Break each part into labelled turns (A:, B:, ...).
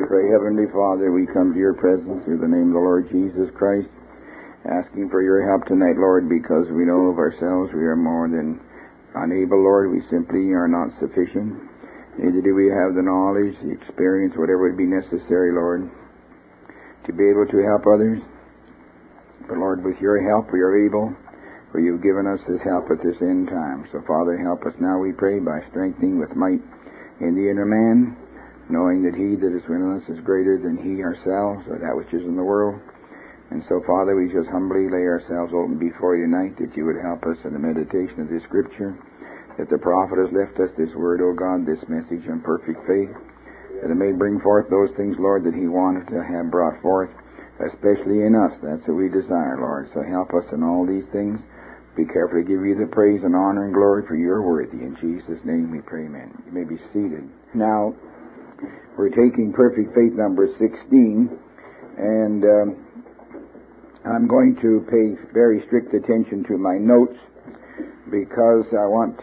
A: Pray, Heavenly Father, we come to your presence through the name of the Lord Jesus Christ, asking for your help tonight, Lord, because we know of ourselves we are more than unable, Lord. We simply are not sufficient. Neither do we have the knowledge, the experience, whatever would be necessary, Lord, to be able to help others. But, Lord, with your help we are able, for you've given us this help at this end time. So, Father, help us now, we pray, by strengthening with might in the inner man, knowing that he that is within us is greater than he ourselves, or that which is in the world. And so, Father, we just humbly lay ourselves open before you tonight, that you would help us in the meditation of this Scripture, that the prophet has left us this word, O God, this message on perfect faith, that it may bring forth those things, Lord, that he wanted to have brought forth, especially in us. That's what we desire, Lord. So help us in all these things. Be careful to give you the praise and honor and glory, for you are worthy. In Jesus' name we pray, amen. You may be seated. Now, we're taking Perfect Faith number 16, and I'm going to pay very strict attention to my notes, because I want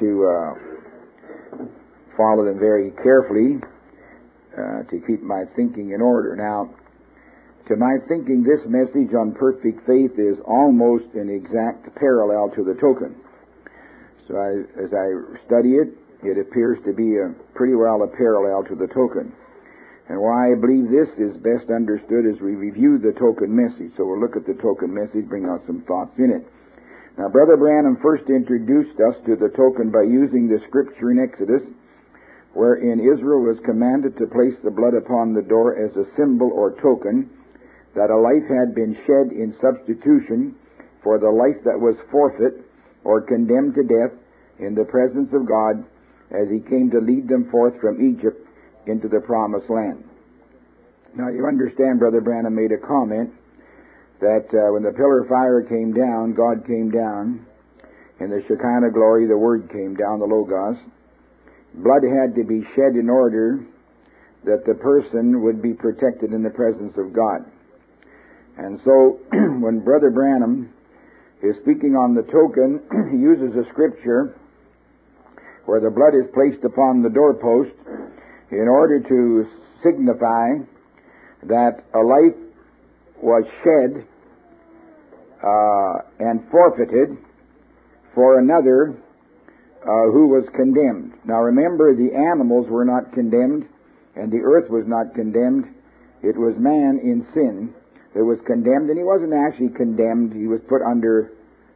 A: to follow them very carefully to keep my thinking in order. Now, to my thinking, this message on perfect faith is almost an exact parallel to the token. So as I study it, it appears to be pretty well a parallel to the token. And why I believe this is best understood as we review the token message. So we'll look at the token message, bring out some thoughts in it. Now, Brother Branham first introduced us to the token by using the scripture in Exodus, wherein Israel was commanded to place the blood upon the door as a symbol or token that a life had been shed in substitution for the life that was forfeit or condemned to death in the presence of God as he came to lead them forth from Egypt into the promised land. Now, you understand, Brother Branham made a comment that when the pillar of fire came down, God came down, in the Shekinah glory, the Word came down, the Logos. Blood had to be shed in order that the person would be protected in the presence of God. And so, when Brother Branham is speaking on the token, he uses a scripture where the blood is placed upon the doorpost in order to signify that a life was shed and forfeited for another who was condemned. Now remember, the animals were not condemned, and the earth was not condemned. It was man in sin that was condemned, and he wasn't actually condemned. He was put under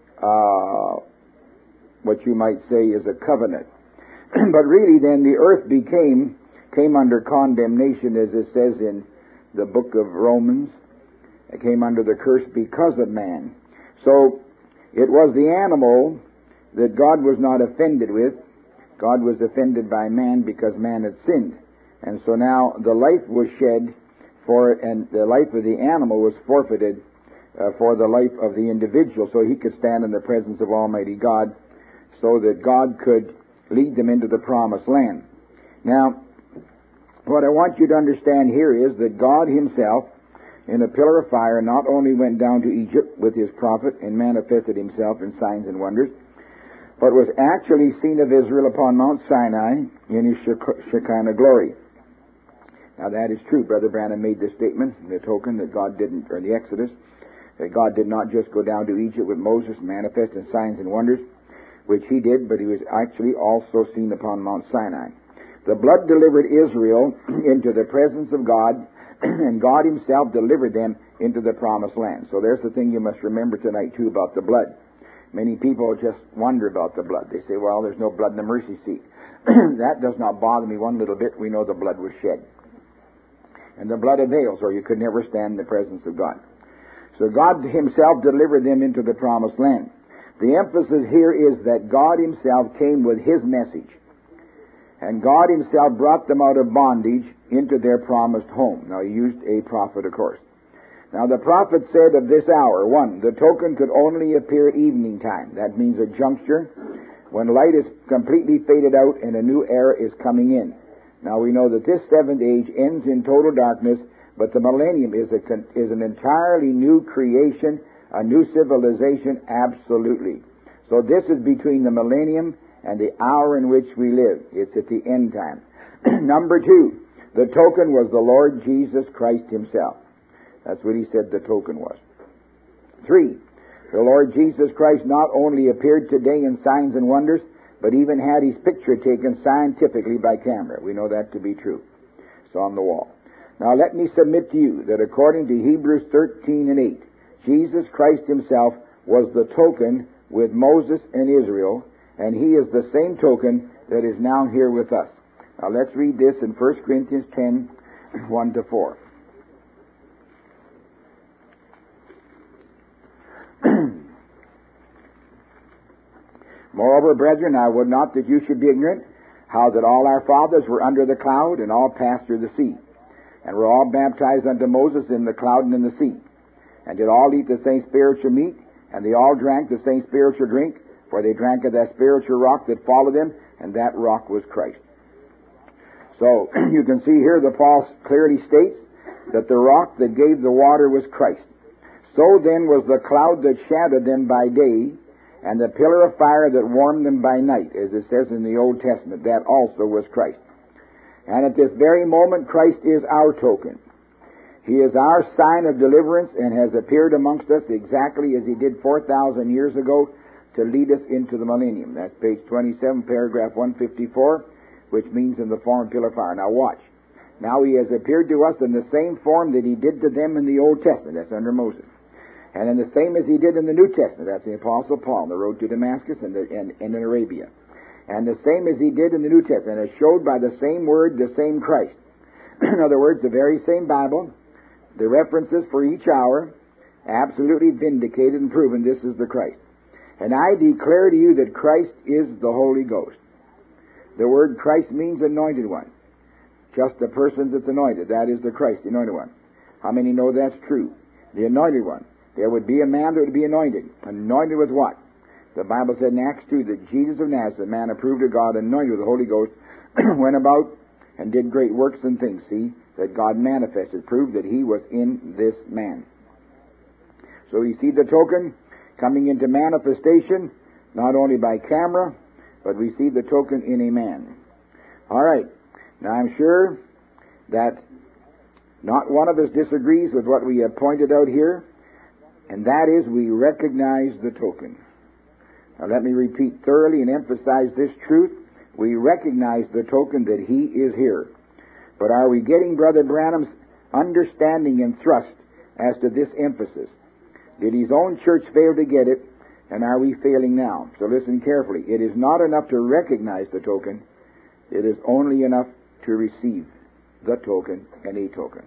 A: what you might say is a covenant. But really then the earth came under condemnation, as it says in the book of Romans. It came under the curse because of man. So it was the animal that God was not offended with. God was offended by man because man had sinned. And so now the life was shed and the life of the animal was forfeited for the life of the individual, so he could stand in the presence of Almighty God, so that God could lead them into the promised land. Now, what I want you to understand here is that God himself, in a pillar of fire, not only went down to Egypt with his prophet and manifested himself in signs and wonders, but was actually seen of Israel upon Mount Sinai in his Shekinah glory. Now that is true. Brother Branham made this statement, the token that God didn't, or the Exodus, that God did not just go down to Egypt with Moses, manifest in signs and wonders, which he did, but he was actually also seen upon Mount Sinai. The blood delivered Israel into the presence of God, and God himself delivered them into the promised land. So there's the thing you must remember tonight, too, about the blood. Many people just wonder about the blood. They say, well, there's no blood in the mercy seat. That does not bother me one little bit. We know the blood was shed. And the blood avails, or you could never stand in the presence of God. So God himself delivered them into the promised land. The emphasis here is that God himself came with his message. And God himself brought them out of bondage into their promised home. Now, he used a prophet, of course. Now, the prophet said of this hour, 1, the token could only appear at evening time. That means a juncture when light is completely faded out and a new era is coming in. Now, we know that this seventh age ends in total darkness, but the millennium is an entirely new creation, a new civilization, absolutely. So this is between the millennium and the hour in which we live. It's at the end time. Number 2, The token was the Lord Jesus Christ himself. That's what he said the token was. 3. The Lord Jesus Christ not only appeared today in signs and wonders, but even had his picture taken scientifically by camera. We know that to be true. It's on the wall. Now let me submit to you that according to Hebrews 13 and 8, Jesus Christ himself was the token with Moses and Israel, and he is the same token that is now here with us. Now let's read this in 1 Corinthians 10, 1 to 4. Moreover, brethren, I would not that you should be ignorant how that all our fathers were under the cloud and all passed through the sea, and were all baptized unto Moses in the cloud and in the sea, and did all eat the same spiritual meat, and they all drank the same spiritual drink, for they drank of that spiritual rock that followed them, and that rock was Christ. So, you can see here the Paul clearly states that the rock that gave the water was Christ. So then was the cloud that shadowed them by day, and the pillar of fire that warmed them by night, as it says in the Old Testament. That also was Christ. And at this very moment, Christ is our token. He is our sign of deliverance and has appeared amongst us exactly as he did 4,000 years ago to lead us into the millennium. That's page 27, paragraph 154, which means in the form of pillar of fire. Now watch. Now he has appeared to us in the same form that he did to them in the Old Testament. That's under Moses. And in the same as he did in the New Testament. That's the Apostle Paul on the road to Damascus and in Arabia. And the same as he did in the New Testament, as showed by the same word, the same Christ. In other words, the very same Bible, the references for each hour, absolutely vindicated and proven this is the Christ. And I declare to you that Christ is the Holy Ghost. The word Christ means anointed one. Just the person that's anointed. That is the Christ, the anointed one. How many know that's true? The anointed one. There would be a man that would be anointed. Anointed with what? The Bible said in Acts 2 that Jesus of Nazareth, a man approved of God, anointed with the Holy Ghost, went about and did great works and things. See, that God manifested, proved that he was in this man. So we see the token coming into manifestation, not only by camera, but we see the token in a man. All right. Now I'm sure that not one of us disagrees with what we have pointed out here, and that is we recognize the token. Now let me repeat thoroughly and emphasize this truth. We recognize the token that he is here. But are we getting Brother Branham's understanding and thrust as to this emphasis? Did his own church fail to get it, and are we failing now? So listen carefully. It is not enough to recognize the token. It is only enough to receive the token and a token.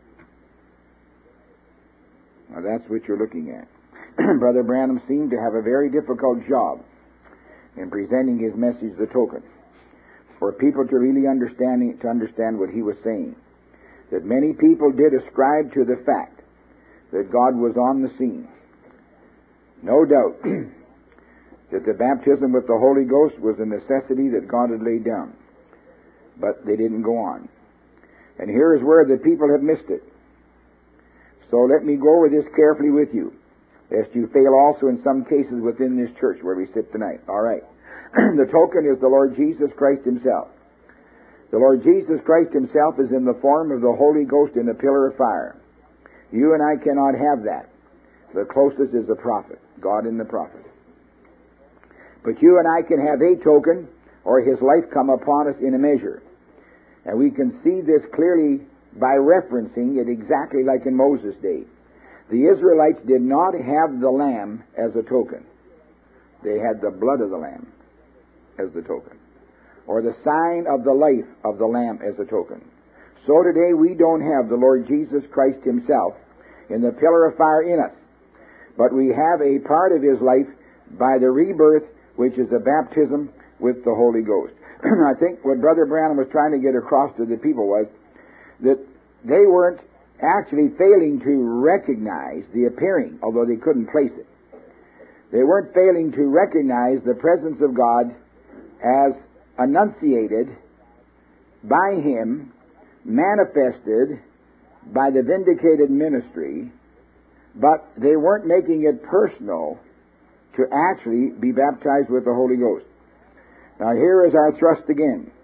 A: Now that's what you're looking at. Brother Branham seemed to have a very difficult job in presenting his message, the token, for people to really understand what he was saying. That many people did ascribe to the fact that God was on the scene. No doubt that the baptism with the Holy Ghost was a necessity that God had laid down. But they didn't go on. And here is where the people have missed it. So let me go over this carefully with you, lest you fail also in some cases within this church where we sit tonight. All right. The token is the Lord Jesus Christ himself. The Lord Jesus Christ himself is in the form of the Holy Ghost in a pillar of fire. You and I cannot have that. The closest is the prophet, God in the prophet. But you and I can have a token, or his life come upon us in a measure. And we can see this clearly by referencing it exactly like in Moses' day. The Israelites did not have the lamb as a token. They had the blood of the lamb as the token, or the sign of the life of the lamb as a token. So today we don't have the Lord Jesus Christ himself in the pillar of fire in us, but we have a part of his life by the rebirth, which is the baptism with the Holy Ghost. I think what Brother Branham was trying to get across to the people was that they weren't actually failing to recognize the appearing, although they couldn't place it. They weren't failing to recognize the presence of God as enunciated by him, manifested by the vindicated ministry, but they weren't making it personal to actually be baptized with the Holy Ghost. Now here is our thrust again.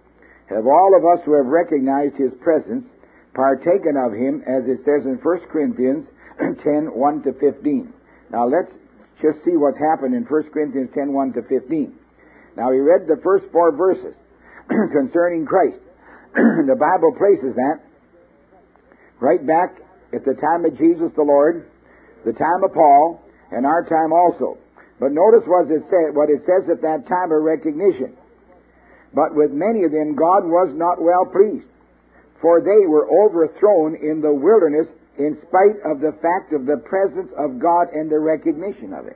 A: have all of us who have recognized His presence partaken of Him, as it says in 1 Corinthians 10, 1 to 15. Now let's just see what's happened in 1 Corinthians 10, 1 to 15. Now we read the first 4 verses concerning Christ. The Bible places that right back at the time of Jesus the Lord, the time of Paul, and our time also. But notice what it says at that time of recognition. But with many of them God was not well pleased, for they were overthrown in the wilderness in spite of the fact of the presence of God and the recognition of it.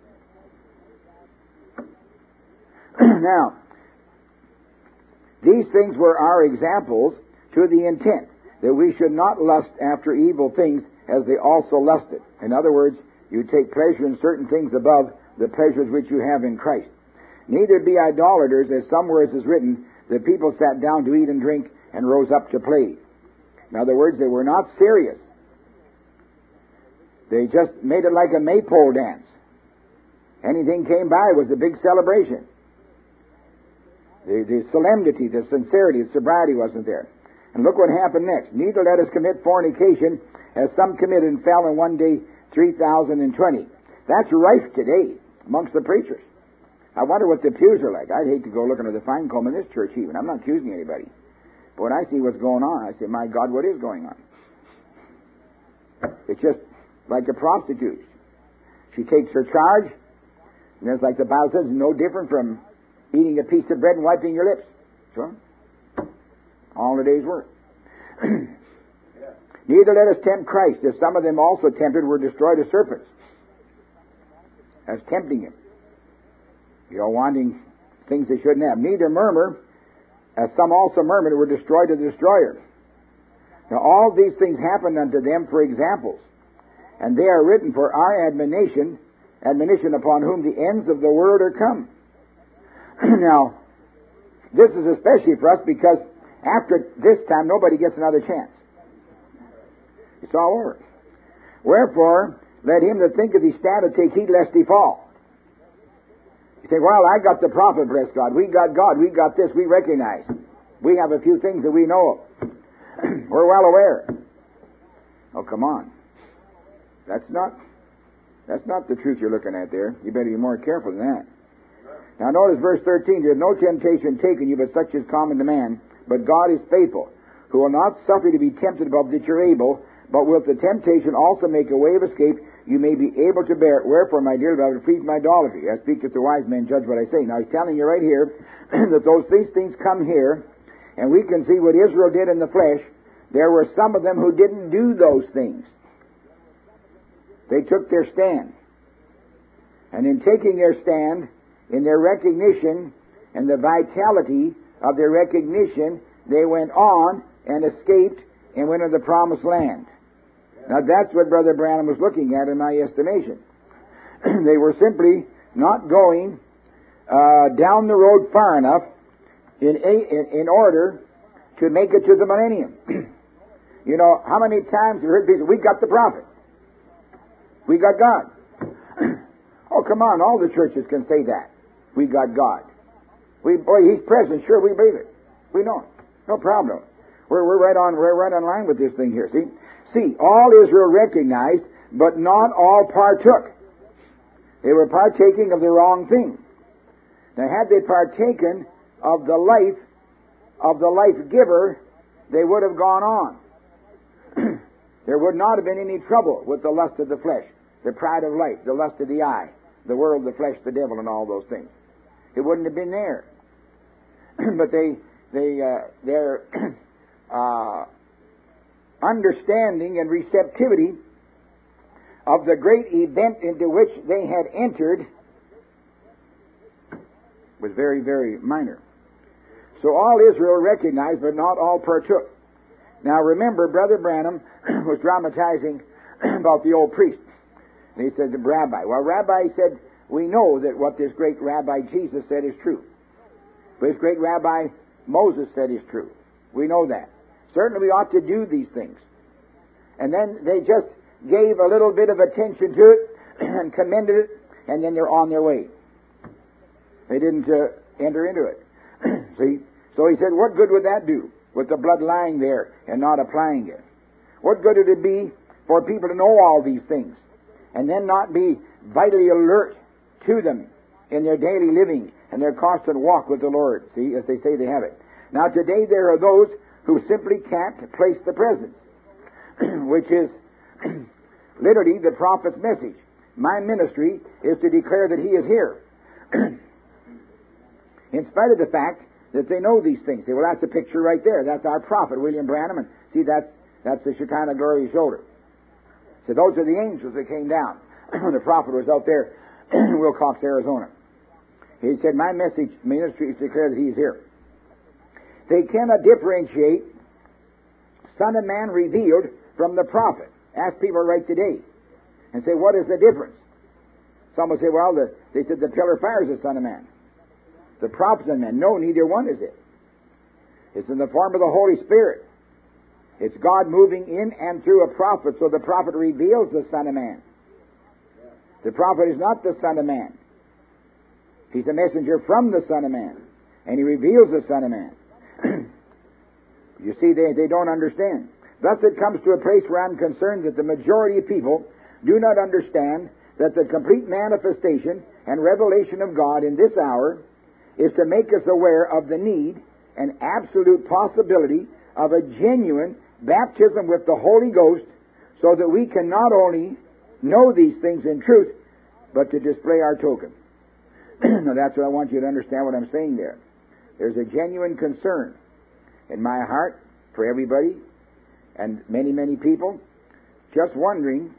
A: Now, these things were our examples to the intent that we should not lust after evil things as they also lusted. In other words, you take pleasure in certain things above the pleasures which you have in Christ. Neither be idolaters, as somewhere is written, that people sat down to eat and drink and rose up to play. In other words, they were not serious. They just made it like a maypole dance. Anything came by was a big celebration. The solemnity, the sincerity, the sobriety wasn't there. And look what happened next. Neither let us commit fornication, as some committed and fell in one day 3,020. That's rife today amongst the preachers. I wonder what the pews are like. I'd hate to go looking at the fine comb in this church even. I'm not accusing anybody. But when I see what's going on, I say, my God, what is going on? It's just like a prostitute. She takes her charge, and it's like the Bible says, no different from eating a piece of bread and wiping your lips. So, all a day's work. Neither let us tempt Christ, as some of them also tempted were destroyed as serpents. That's tempting Him. Wanting things they shouldn't have. Neither murmur, as some also murmured, were destroyed of the destroyer. Now all these things happened unto them for examples, and they are written for our admonition upon whom the ends of the world are come. Now, this is especially for us because after this time nobody gets another chance. It's all over. Wherefore, let him that thinketh he standeth take heed lest he fall. You think, well, I got the prophet, bless God. We got God. We got this. We recognize. We have a few things that we know of. We're well aware. Oh, come on. That's not the truth you're looking at there. You better be more careful than that. Now notice verse 13. There is no temptation taken you, but such is common to man. But God is faithful, who will not suffer you to be tempted above that you're able, but with the temptation also make a way of escape, you may be able to bear it. Wherefore, my dear beloved, flee from idolatry. I speak as the wise men, judge what I say. Now he's telling you right here that these things come here, and we can see what Israel did in the flesh. There were some of them who didn't do those things. They took their stand. And in taking their stand, in their recognition and the vitality of their recognition, they went on and escaped and went into the promised land. Now that's what Brother Branham was looking at in my estimation. They were simply not going down the road far enough in order to make it to the millennium. You know, how many times have you heard people, we got the prophet. We got God. Oh, come on, all the churches can say that. We got God. He's present, sure, we believe it. We know it. No problem. We're right on line with this thing here, see? See, all Israel recognized, but not all partook. They were partaking of the wrong thing. Now, had they partaken of the life giver, they would have gone on. There would not have been any trouble with the lust of the flesh, the pride of life, the lust of the eye, the world, the flesh, the devil, and all those things. It wouldn't have been there. But their understanding and receptivity of the great event into which they had entered was very, very minor. So all Israel recognized, but not all partook. Now remember, Brother Branham was dramatizing about the old priest. And he said to Rabbi, well, Rabbi said, we know that what this great Rabbi Jesus said is true. But this great Rabbi Moses said is true. We know that. Certainly we ought to do these things. And then they just gave a little bit of attention to it and commended it, and then they're on their way. They didn't enter into it. See? So he said, what good would that do with the blood lying there and not applying it? What good would it be for people to know all these things and then not be vitally alert to them in their daily living and their constant walk with the Lord? See, as they say they have it. Now today there are those who simply can't place the presence, which is literally the prophet's message. My ministry is to declare that He is here. In spite of the fact that they know these things. Say, well, that's a picture right there. That's our prophet, William Branham. And see, that's the Shekinah glory shoulder. So those are the angels that came down when the prophet was out there in Wilcox, Arizona. He said, my ministry is to declare that He is here. They cannot differentiate Son of Man revealed from the prophet. Ask people right today and say, what is the difference? Some will say, well, they said the pillar of fire is the Son of Man. The prophet Son of Man. No, neither one is it. It's in the form of the Holy Spirit. It's God moving in and through a prophet, so the prophet reveals the Son of Man. The prophet is not the Son of Man. He's a messenger from the Son of Man, and he reveals the Son of Man. You see, they don't understand. Thus it comes to a place where I'm concerned that the majority of people do not understand that the complete manifestation and revelation of God in this hour is to make us aware of the need and absolute possibility of a genuine baptism with the Holy Ghost, so that we can not only know these things in truth, but to display our token. Now that's what I want you to understand what I'm saying there. There's a genuine concern in my heart for everybody and many, many people, just wondering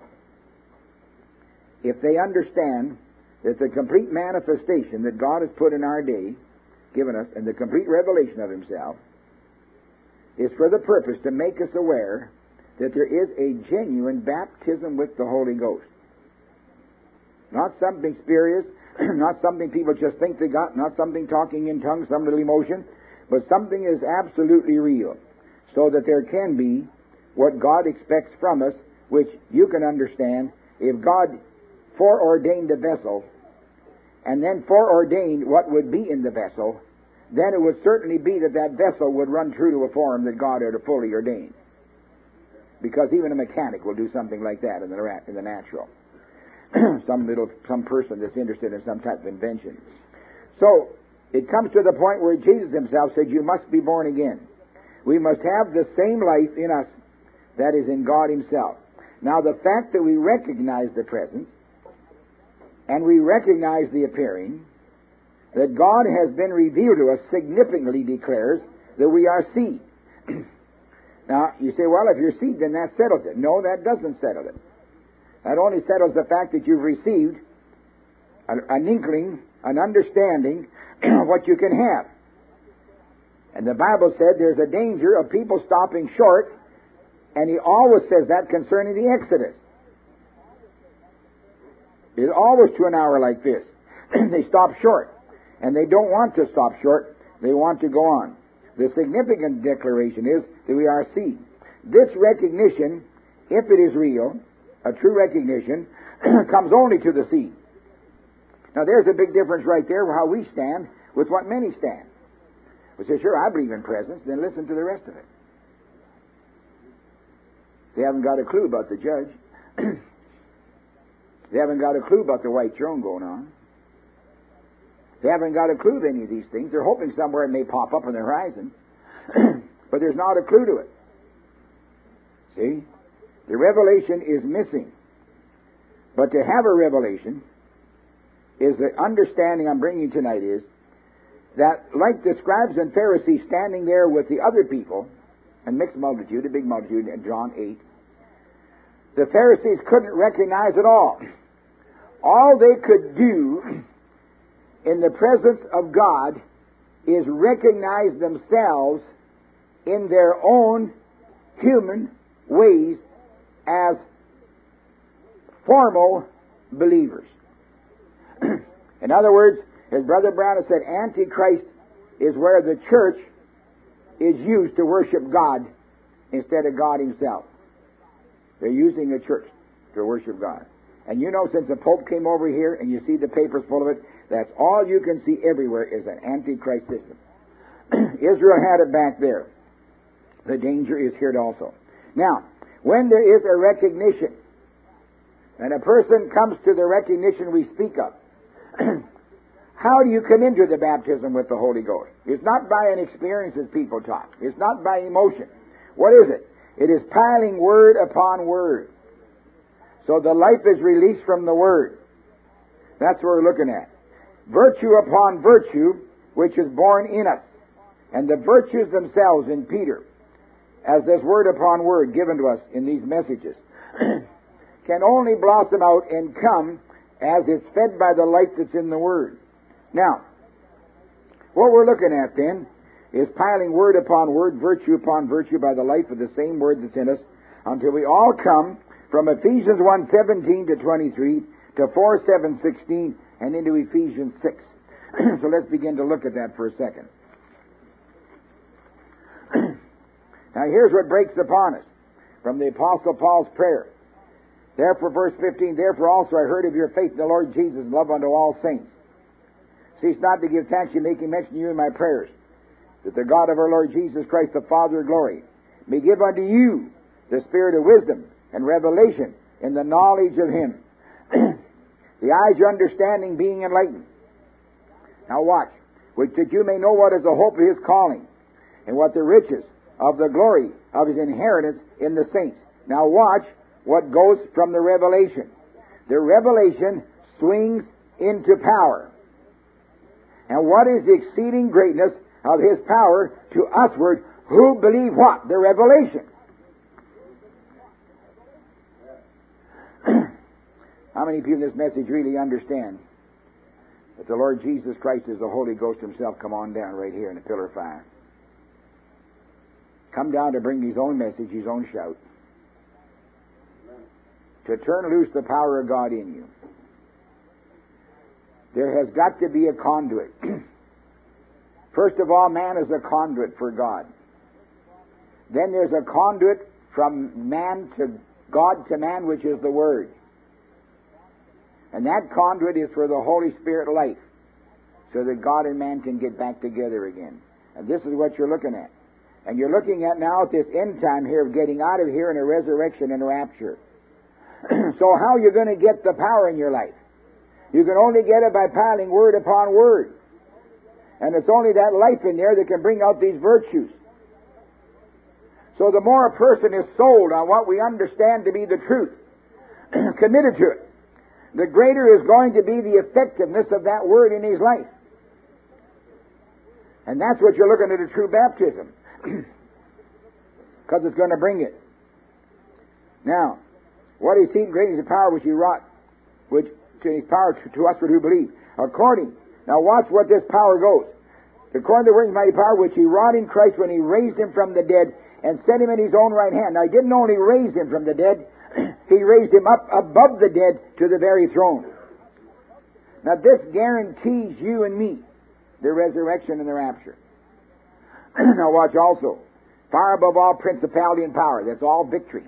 A: if they understand that the complete manifestation that God has put in our day, given us, and the complete revelation of Himself, is for the purpose to make us aware that there is a genuine baptism with the Holy Ghost. Not something spurious, not something people just think they got, not something talking in tongues, some little emotion, but something is absolutely real, so that there can be what God expects from us, which you can understand. If God foreordained a vessel, and then foreordained what would be in the vessel, then it would certainly be that that vessel would run true to a form that God had fully ordained. Because even a mechanic will do something like that in the natural. some person that's interested in some type of invention. So, it comes to the point where Jesus Himself said, you must be born again. We must have the same life in us that is in God Himself. Now, the fact that we recognize the presence, and we recognize the appearing, that God has been revealed to us, significantly declares that we are seed. Now, you say, well, if you're seed, then that settles it. No, that doesn't settle it. That only settles the fact that you've received an inkling, an understanding of what you can have. And the Bible said there's a danger of people stopping short, and He always says that concerning the Exodus. It's always to an hour like this. They stop short. And they don't want to stop short. They want to go on. The significant declaration is that we are seed. This recognition, if it is real, a true recognition, comes only to the seed. Now there's a big difference right there how we stand with what many stand. We say, sure, I believe in presence, then listen to the rest of it. They haven't got a clue about the judge. They haven't got a clue about the white throne going on. They haven't got a clue of any of these things. They're hoping somewhere it may pop up on the horizon. But there's not a clue to it. See? The revelation is missing. But to have a revelation is the understanding I'm bringing tonight is that like the scribes and Pharisees standing there with the other people, a mixed multitude, a big multitude in John 8, the Pharisees couldn't recognize it all. All they could do in the presence of God is recognize themselves in their own human ways as formal believers. In other words, as Brother Brown has said, Antichrist is where the church is used to worship God instead of God Himself. They're using a church to worship God. And you know, since the Pope came over here and you see the papers full of it, that's all you can see everywhere is an Antichrist system. Israel had it back there. The danger is here also. Now, when there is a recognition, and a person comes to the recognition we speak of, how do you come into the baptism with the Holy Ghost? It's not by an experience as people talk. It's not by emotion. What is it? It is piling word upon word. So the life is released from the Word. That's what we're looking at. Virtue upon virtue, which is born in us. And the virtues themselves in Peter, as this word upon word given to us in these messages, can only blossom out and come as it's fed by the light that's in the Word. Now, what we're looking at then is piling word upon word, virtue upon virtue by the life of the same Word that's in us, until we all come from Ephesians 1:17 to 23 to 4:7-16 and into Ephesians 6. So let's begin to look at that for a second. Now here's what breaks upon us from the Apostle Paul's prayer. Therefore, verse 15, therefore also I heard of your faith in the Lord Jesus and love unto all saints. Cease not to give thanks, making mention of you in my prayers, that the God of our Lord Jesus Christ, the Father of glory, may give unto you the spirit of wisdom and revelation in the knowledge of Him. The eyes of your understanding being enlightened. Now watch. Which that you may know what is the hope of His calling, and what the riches of the glory of His inheritance in the saints. Now watch what goes from the revelation. The revelation swings into power. And what is the exceeding greatness of His power to usward who believe what? The revelation. How many people in this message really understand that the Lord Jesus Christ is the Holy Ghost Himself come on down right here in the pillar of fire? Come down to bring His own message, His own shout. To turn loose the power of God in you. There has got to be a conduit. First of all, man is a conduit for God. Then there's a conduit from man to God to man, which is the Word. And that conduit is for the Holy Spirit life, so that God and man can get back together again. And this is what you're looking at. And you're looking at now at this end time here of getting out of here in a resurrection and rapture. So how are you going to get the power in your life? You can only get it by piling word upon word. And it's only that life in there that can bring out these virtues. So the more a person is sold on what we understand to be the truth, committed to it, the greater is going to be the effectiveness of that word in his life. And that's what you're looking at a true baptism. Because it's going to bring it. Now, what is He great is the power which He wrought, which to His power to us who believe. According, now watch what this power goes. According to the working mighty power which He wrought in Christ when He raised Him from the dead and set Him in His own right hand. Now He didn't only raise Him from the dead, He raised Him up above the dead to the very throne. Now this guarantees you and me the resurrection and the rapture. Now watch also. Far above all principality and power. That's all victory.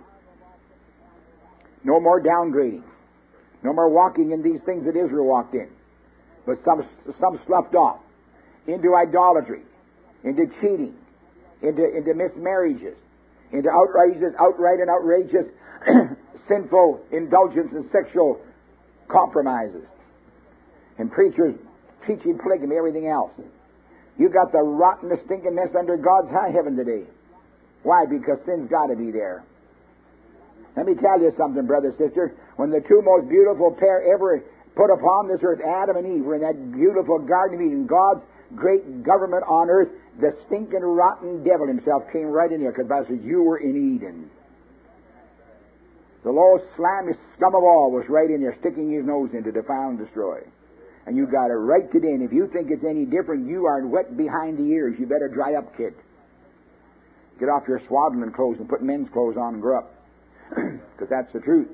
A: No more downgrading. No more walking in these things that Israel walked in. But some sloughed off into idolatry, into cheating, into mismarriages, into outright and outrageous sinful indulgence and sexual compromises. And preachers teaching polygamy, everything else. You got the rottenest stinking mess under God's high heaven today. Why? Because sin's got to be there. Let me tell you something, brother, sister. When the two most beautiful pair ever put upon this earth, Adam and Eve, were in that beautiful Garden of Eden, God's great government on earth, the stinking, rotten devil himself came right in there, because the Bible says you were in Eden. The lowest, slimiest scum of all was right in there, sticking his nose in to defile and destroy. And you got it right today. And if you think it's any different, you are wet behind the ears. You better dry up, kid. Get off your swaddling clothes and put men's clothes on and grow up. Because that's the truth.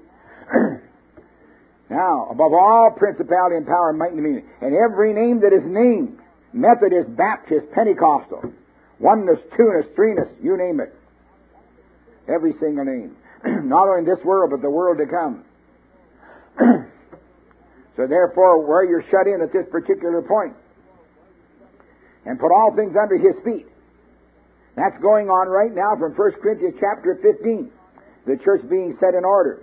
A: Now, above all principality and power and might and dominion, and every name that is named, Methodist, Baptist, Pentecostal, oneness, two-ness, three-ness, you name it. Every single name. Not only in this world, but the world to come. So therefore, where you're shut in at this particular point, and put all things under His feet. That's going on right now from 1 Corinthians chapter 15. The church being set in order.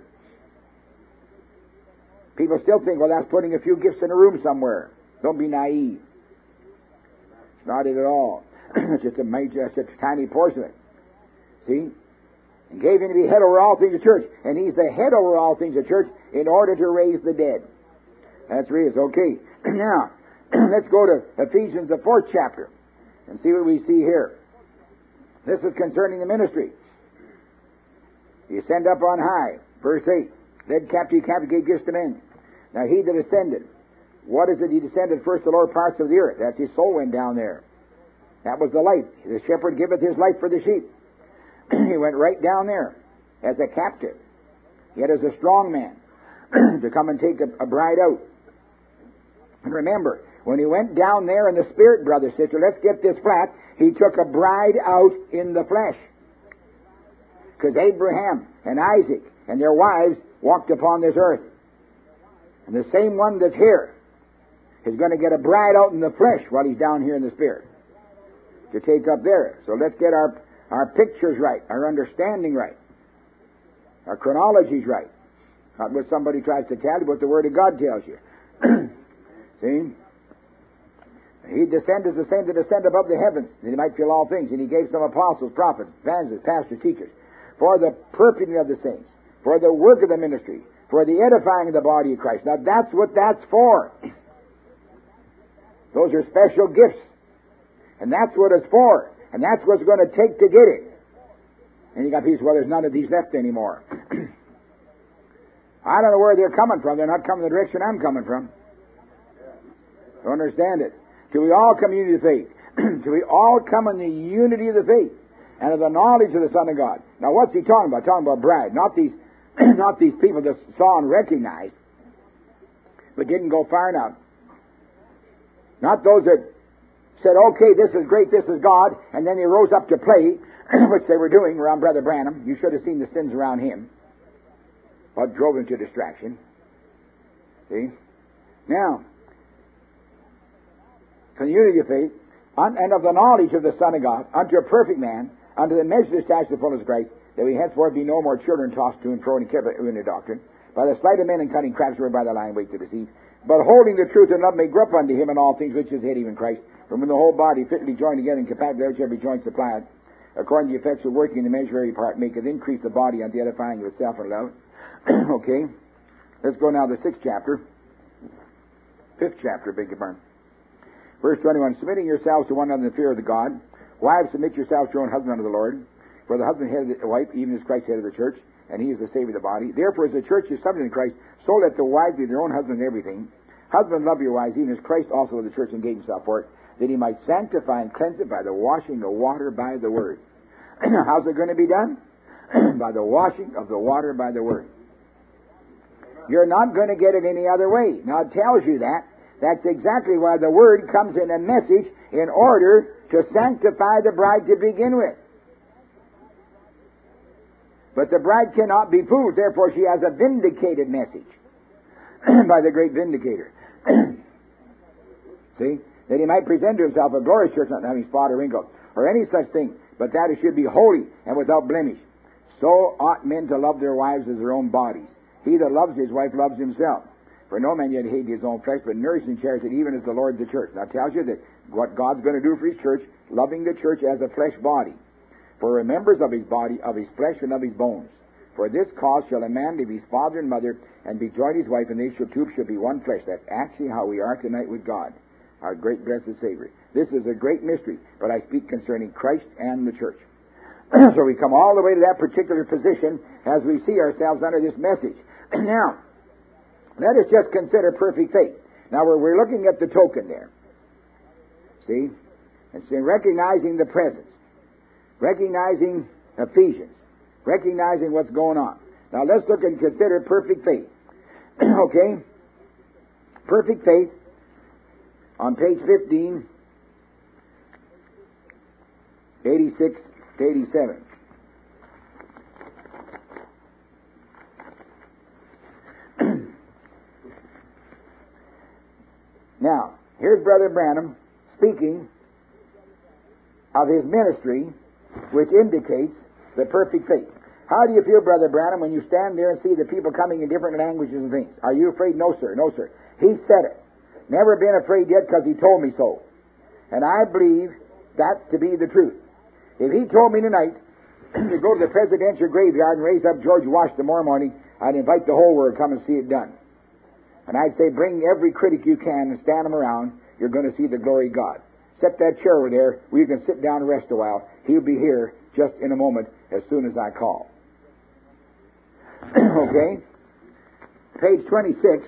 A: People still think, well, that's putting a few gifts in a room somewhere. Don't be naive. It's not it at all. It's just a tiny portion of it. See? And gave him to be head over all things of the church. And He's the head over all things of the church in order to raise the dead. That's where He is. Okay. Now, let's go to Ephesians, the 4th chapter, and see what we see here. This is concerning the ministry. You send up on high. Verse 8. Led captive, gave gifts to men. Now He that ascended. What is it? He descended first to the lower parts of the earth. That's His soul went down there. That was the life. The shepherd giveth his life for the sheep. He went right down there as a captive. Yet as a strong man to come and take a bride out. And remember, when He went down there in the spirit, brother, sister, let's get this flat. He took a bride out in the flesh. Because Abraham and Isaac and their wives walked upon this earth. And the same one that's here is going to get a bride out in the flesh while he's down here in the spirit to take up there. So let's get our pictures right, our understanding right, our chronologies right. Not what somebody tries to tell you, but the Word of God tells you. See? He descended the same to descend above the heavens, that He might fill all things. And He gave some apostles, prophets, evangelists, pastors, teachers, for the perfecting of the saints, for the work of the ministry, for the edifying of the body of Christ. Now that's what that's for. Those are special gifts. And that's what it's for. And that's what it's going to take to get it. And you got people, well, there's none of these left anymore. I don't know where they're coming from. They're not coming the direction I'm coming from. Don't understand it. Till we all come in unity of the faith. Till we all come in the unity of the faith and of the knowledge of the Son of God. Now what's He talking about? Talking about bride. Not these people that saw and recognized, but didn't go far enough. Not those that said, okay, this is great, this is God, and then they rose up to play, which they were doing around Brother Branham. You should have seen the sins around him. What drove him to distraction. See? Now, from the unity of faith, and of the knowledge of the Son of God, unto a perfect man, unto the measure of the stature of the fullness of Christ, that we henceforth be no more children tossed to and fro and kept in the doctrine, by the sleight of men and cunning crafts, whereby the lying wait to deceive, but holding the truth in love may grow up unto Him in all things, which is the head, even Christ, from when the whole body fitly joined together and compacted, which every joint supplied, according to the effectual working in the measure of every part, maketh increase the body unto the edifying of itself in love. Okay, let's go now to the 6th chapter. 5th chapter, beg your pardon. Verse 21, submitting yourselves to one another in the fear of the God. Wives, submit yourselves to your own husband unto the Lord. For the husband head of the wife, even as Christ head of the church, and He is the Savior of the body. Therefore, as the church is subject to Christ, so let the wives be their own husband in everything. Husbands, love your wives, even as Christ also of the church and gave Himself for it, that He might sanctify and cleanse it by the washing of water by the Word. How's it going to be done? By the washing of the water by the Word. You're not going to get it any other way. Now it tells you that. That's exactly why the Word comes in a message in order to sanctify the bride to begin with. But the bride cannot be fooled, therefore she has a vindicated message by the great vindicator. See? That He might present to Himself a glorious church, not having spot or wrinkle, or any such thing, but that it should be holy and without blemish. So ought men to love their wives as their own bodies. He that loves his wife loves himself. For no man yet hate his own flesh, but nourishes and cherishes it, even as the Lord the church. Now it tells you that what God's going to do for His church, loving the church as a flesh body. For we're members of His body, of His flesh, and of His bones. For this cause shall a man leave his father and mother, and be joined to his wife, and they shall be one flesh. That's actually how we are tonight with God, our great blessed Savior. This is a great mystery, but I speak concerning Christ and the church. So we come all the way to that particular position as we see ourselves under this message. Now, let us just consider perfect faith. Now, we're looking at the token there. See? And so recognizing the presence. Recognizing Ephesians. Recognizing what's going on. Now, let's look and consider perfect faith. Okay? Perfect faith on page 15, 86 to 87. Now, here's Brother Branham speaking
B: of his ministry, which indicates the perfect faith. How do you feel, Brother Branham, when you stand there and see the people coming in different languages and things? Are you afraid? No, sir. No, sir. He said it. Never been afraid yet because he told me so. And I believe that to be the truth. If he told me tonight to go to the presidential graveyard and raise up George Washington tomorrow morning, I'd invite the whole world to come and see it done. And I'd say, bring every critic you can and stand them around. You're going to see the glory of God. Set that chair over there where you can sit down and rest a while. He'll be here just in a moment as soon as I call. Okay? Page 26.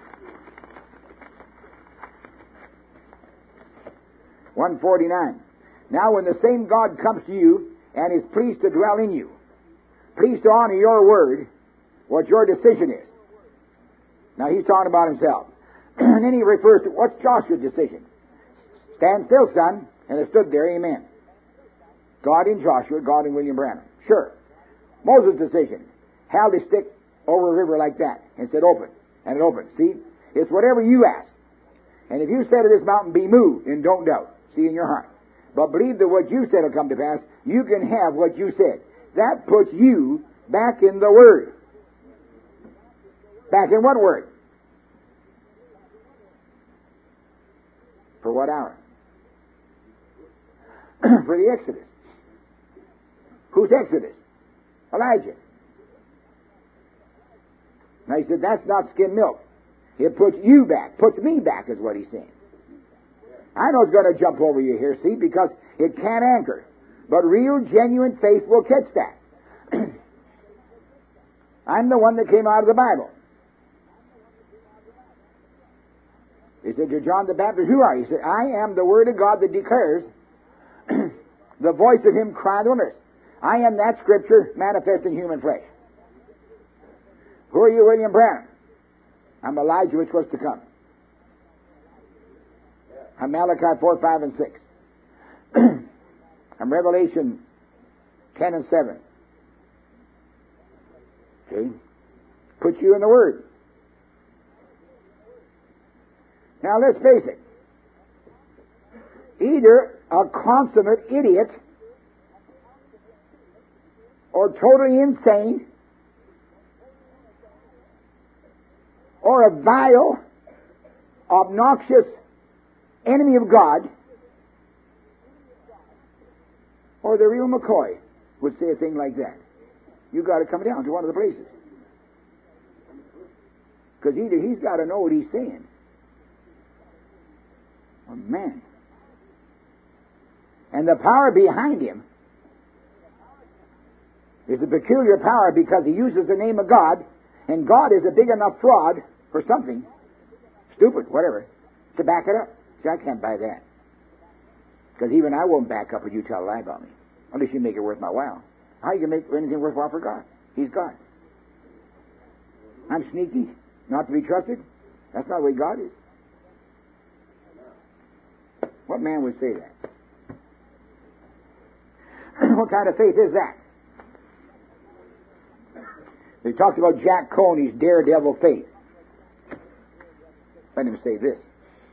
B: 149. Now when the same God comes to you and is pleased to dwell in you, pleased to honor your word, what your decision is. Now he's talking about himself. And then he refers to, what's Joshua's decision? Stand still, son. And it stood there, amen. God in Joshua, God in William Branham. Sure. Moses' decision. Held his stick over a river like that and said, open. And it opened. See? It's whatever you ask. And if you say to this mountain, be moved, then don't doubt. See in your heart. But believe that what you said will come to pass. You can have what you said. That puts you back in the Word. Back in what Word? For what hour? For the Exodus. Whose Exodus? Elijah. Now he said, that's not skim milk. It puts you back. Puts me back is what he's saying. I know it's going to jump over you here, see, because it can't anchor. But real, genuine faith will catch that. I'm the one that came out of the Bible. He said, you're John the Baptist. Who are you? He said, I am the Word of God that declares the voice of Him crying on earth. I am that Scripture manifest in human flesh. Who are you, William Branham? I'm Elijah, which was to come. I'm Malachi 4, 5, and 6. I'm Revelation 10 and 7. Okay? Put you in the Word. Now let's face it. Either a consummate idiot or totally insane or a vile, obnoxious enemy of God or the real McCoy would say a thing like that. You've got to come down to one of the places. Because either he's got to know what he's saying. Oh, man. And the power behind him is a peculiar power because he uses the name of God, and God is a big enough fraud for something, stupid, whatever, to back it up. See, I can't buy that. Because even I won't back up when you tell a lie about me, unless you make it worth my while. How you can make anything worthwhile for God? He's God. I'm sneaky, not to be trusted. That's not the way God is. What man would say that? What kind of faith is that? They talked about Jack Coney's daredevil faith. Let him say this.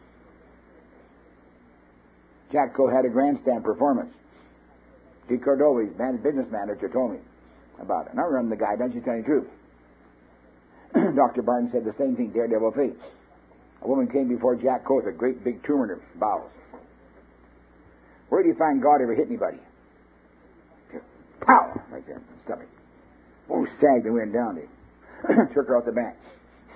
B: Jack Coe had a grandstand performance. D. Cordova, his business manager, told me about it. And I remember the guy, don't you tell you the truth. Dr. Barton said the same thing, daredevil faith. A woman came before Jack Coe with a great big tumor in her bowels. Where do you find God ever hit anybody? Pow! Like that in the stomach. Oh, sagged and went down. They took her out the back.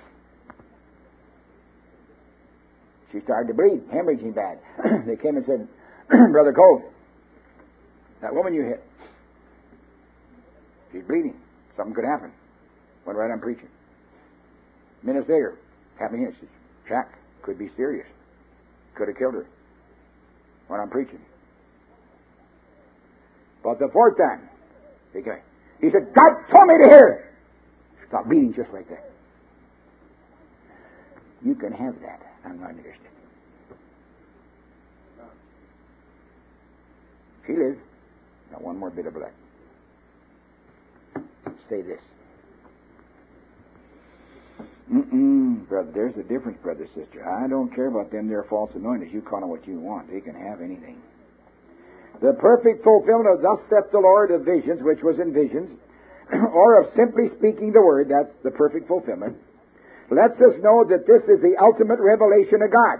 B: She started to bleed, hemorrhaging bad. They came and said, Brother Cole, that woman you hit, she's bleeding. Something could happen. Went right on preaching. Minutes later, happened here. She says, Jack, could be serious. Could have killed her. Went on preaching. But the fourth time, he said, God told me to hear. Stop bleeding just like that. You can have that. I'm not interested. She lives. Now one more bit of blood. Say this. Brother, there's a difference, brother, sister. I don't care about them. They're false anointings. You call them what you want. They can have anything. The perfect fulfillment of thus saith the Lord of visions, which was in visions, or of simply speaking the word, that's the perfect fulfillment, lets us know that this is the ultimate revelation of God.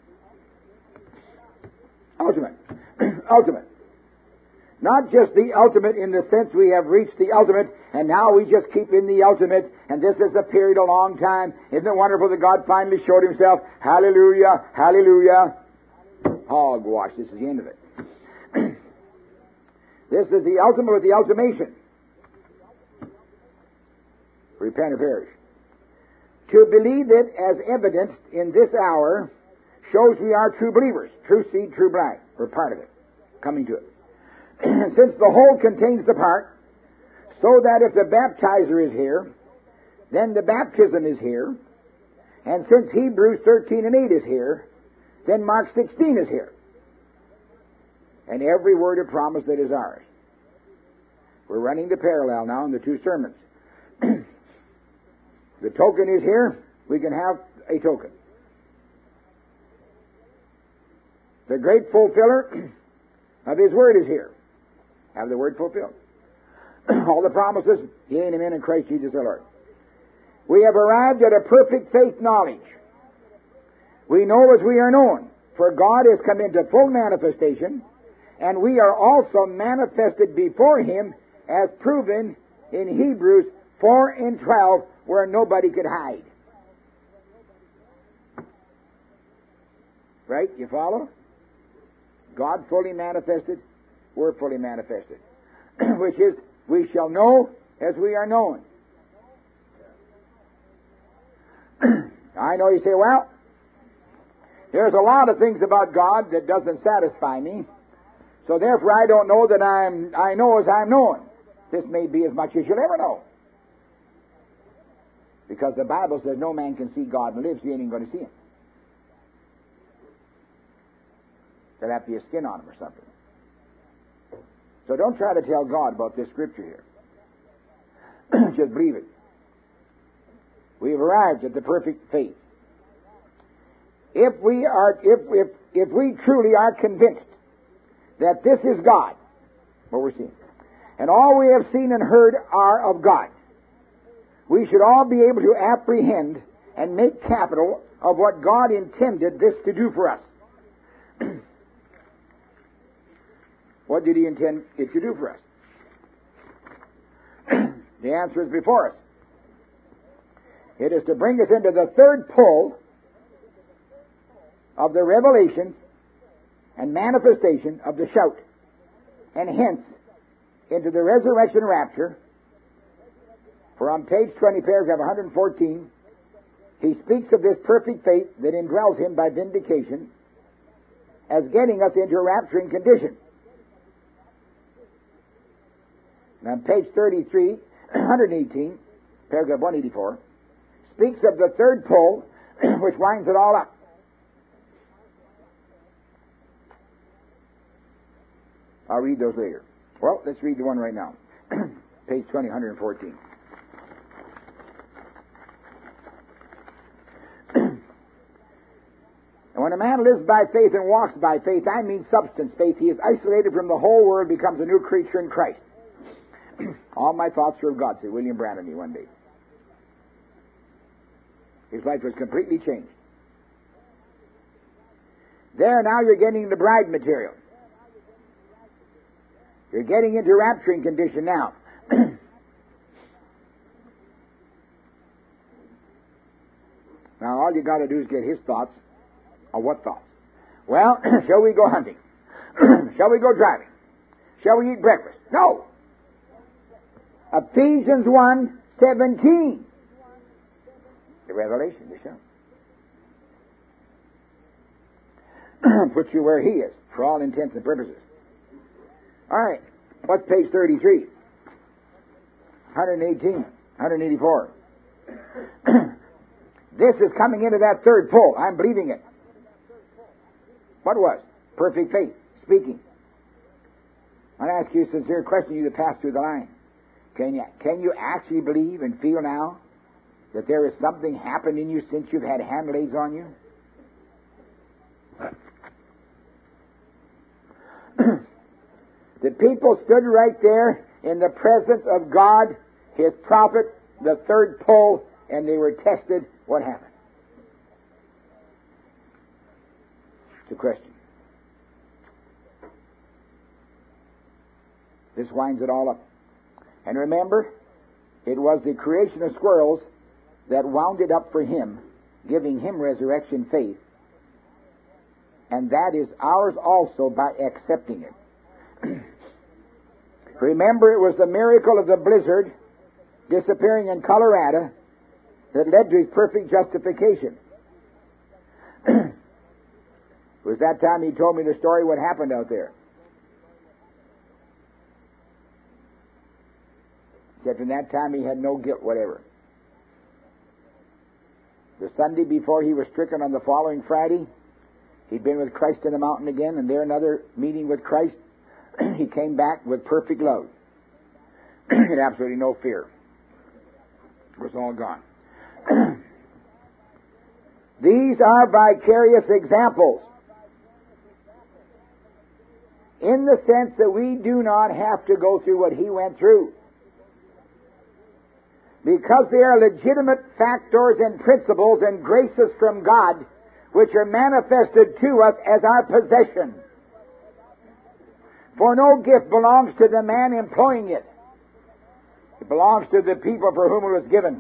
B: Ultimate. Ultimate. Not just the ultimate in the sense we have reached the ultimate and now we just keep in the ultimate and this has appeared a long time. Isn't it wonderful that God finally showed Himself? Hallelujah, hallelujah. Hogwash, this is the end of it. This is the ultimate with the ultimation. Repent or perish. To believe it as evidenced in this hour shows we are true believers. True seed, true bride. We're part of it. Coming to it. Since the whole contains the part, so that if the baptizer is here, then the baptism is here. And since Hebrews 13 and 8 is here, then Mark 16 is here. And every word of promise that is ours. We're running the parallel now in the two sermons. The token is here, we can have a token. The great fulfiller of His word is here. Have the word fulfilled. All the promises, yea and amen in Christ Jesus our Lord. We have arrived at a perfect faith knowledge. We know as we are known, for God has come into full manifestation, and we are also manifested before Him as proven in Hebrews 4 and 12, where nobody could hide. Right? You follow? God fully manifested, we're fully manifested. Which is, we shall know as we are known. I know you say, well, there's a lot of things about God that doesn't satisfy me, so therefore I don't know that I know as I'm known. This may be as much as you'll ever know. Because the Bible says no man can see God and live, so you ain't even going to see Him. There'll have to be a skin on Him or something. So don't try to tell God about this scripture here. Just believe it. We've arrived at the perfect faith. If we truly are convinced that this is God, what we're seeing, and all we have seen and heard are of God, we should all be able to apprehend and make capital of what God intended this to do for us. What did He intend it to do for us? The answer is before us. It is to bring us into the third pull of the revelation and manifestation of the shout, and hence into the resurrection rapture. For on page 20, paragraph 114, he speaks of this perfect faith that indwells him by vindication as getting us into a rapturing condition. And on page 33, 118, paragraph 184, speaks of the third pull which winds it all up. I'll read those later. Well, let's read the one right now. Page 20, 114. And when a man lives by faith and walks by faith, I mean substance faith, he is isolated from the whole world, becomes a new creature in Christ. All my thoughts are of God, said William Branham to me one day. His life was completely changed. There, now you're getting the bride material. You're getting into rapturing condition now. Now, all you got to do is get his thoughts. Or what thoughts? Well, shall we go hunting? Shall we go driving? Shall we eat breakfast? No. Ephesians 1:17. The revelation, the show. Puts you where he is, for all intents and purposes. All right. What's page 33? 118, 184. This is coming into that third pull. I'm believing it. What was? Perfect faith. Speaking. I want to ask you a sincere question, you that pass through the line. Can you actually believe and feel now that there is something happened in you since you've had hand lays on you? The people stood right there in the presence of God, His prophet, the third pole, and they were tested. What happened? It's a question. This winds it all up. And remember, it was the creation of squirrels that wound it up for Him, giving Him resurrection faith. And that is ours also by accepting it. Remember, it was the miracle of the blizzard disappearing in Colorado that led to His perfect justification. It was that time He told me the story what happened out there. He said from that time He had no guilt whatever. The Sunday before he was stricken on the following Friday, he'd been with Christ in the mountain again, and there another meeting with Christ. He came back with perfect love. He had absolutely no fear. It was all gone. These are vicarious examples in the sense that we do not have to go through what He went through, because they are legitimate factors and principles and graces from God which are manifested to us as our possession. For no gift belongs to the man employing it. It belongs to the people for whom it was given.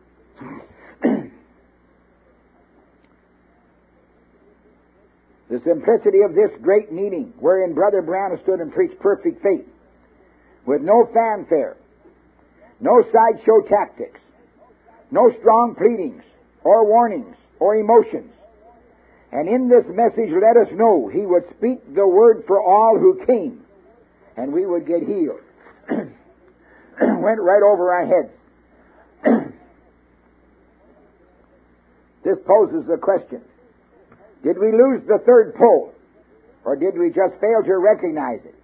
B: The simplicity of this great meeting, wherein Brother Branham stood and preached perfect faith, with no fanfare, no sideshow tactics, no strong pleadings or warnings or emotions. And in this message, let us know He would speak the word for all who came, and we would get healed. Went right over our heads. This poses the question: did we lose the third pole, or did we just fail to recognize it?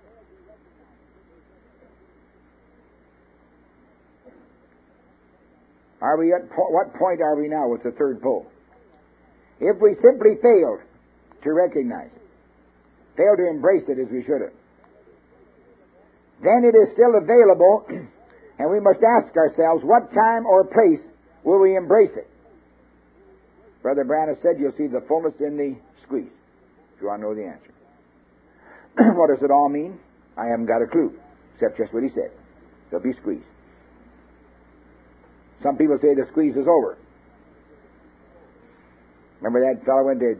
B: Are we at what point are we now with the third pole? If we simply failed to recognize it, failed to embrace it as we should have, then it is still available, and we must ask ourselves, what time or place will we embrace it? Brother Branham said you'll see the fullness in the squeeze, if you want to know the answer. What does it all mean? I haven't got a clue, except just what he said. There'll be squeeze. Some people say the squeeze is over. Remember that fellow went to,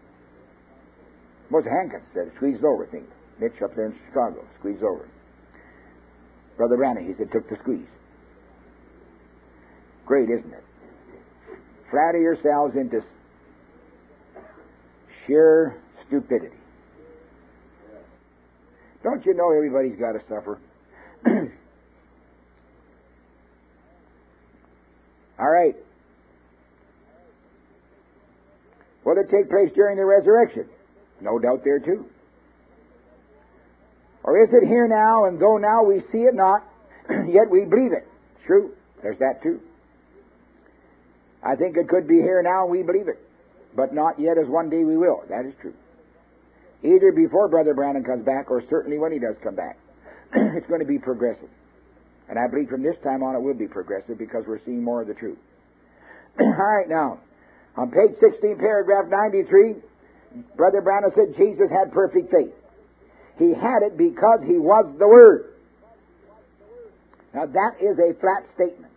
B: was Hankins said, squeezed over, I think. Mitch up there in Chicago, squeezed over. Brother Branham, he said, took the squeeze. Great, isn't it? Flatter yourselves into sheer stupidity. Don't you know everybody's got to suffer? All right. Will it take place during the resurrection? No doubt there too. Or is it here now, and though now we see it not, yet we believe it? True. There's that too. I think it could be here now, and we believe it. But not yet, as one day we will. That is true. Either before Brother Branham comes back, or certainly when he does come back. It's going to be progressive. And I believe from this time on it will be progressive, because we're seeing more of the truth. All right, now, on page 16, paragraph 93, Brother Branham said Jesus had perfect faith. He had it because He was the Word. Now that is a flat statement.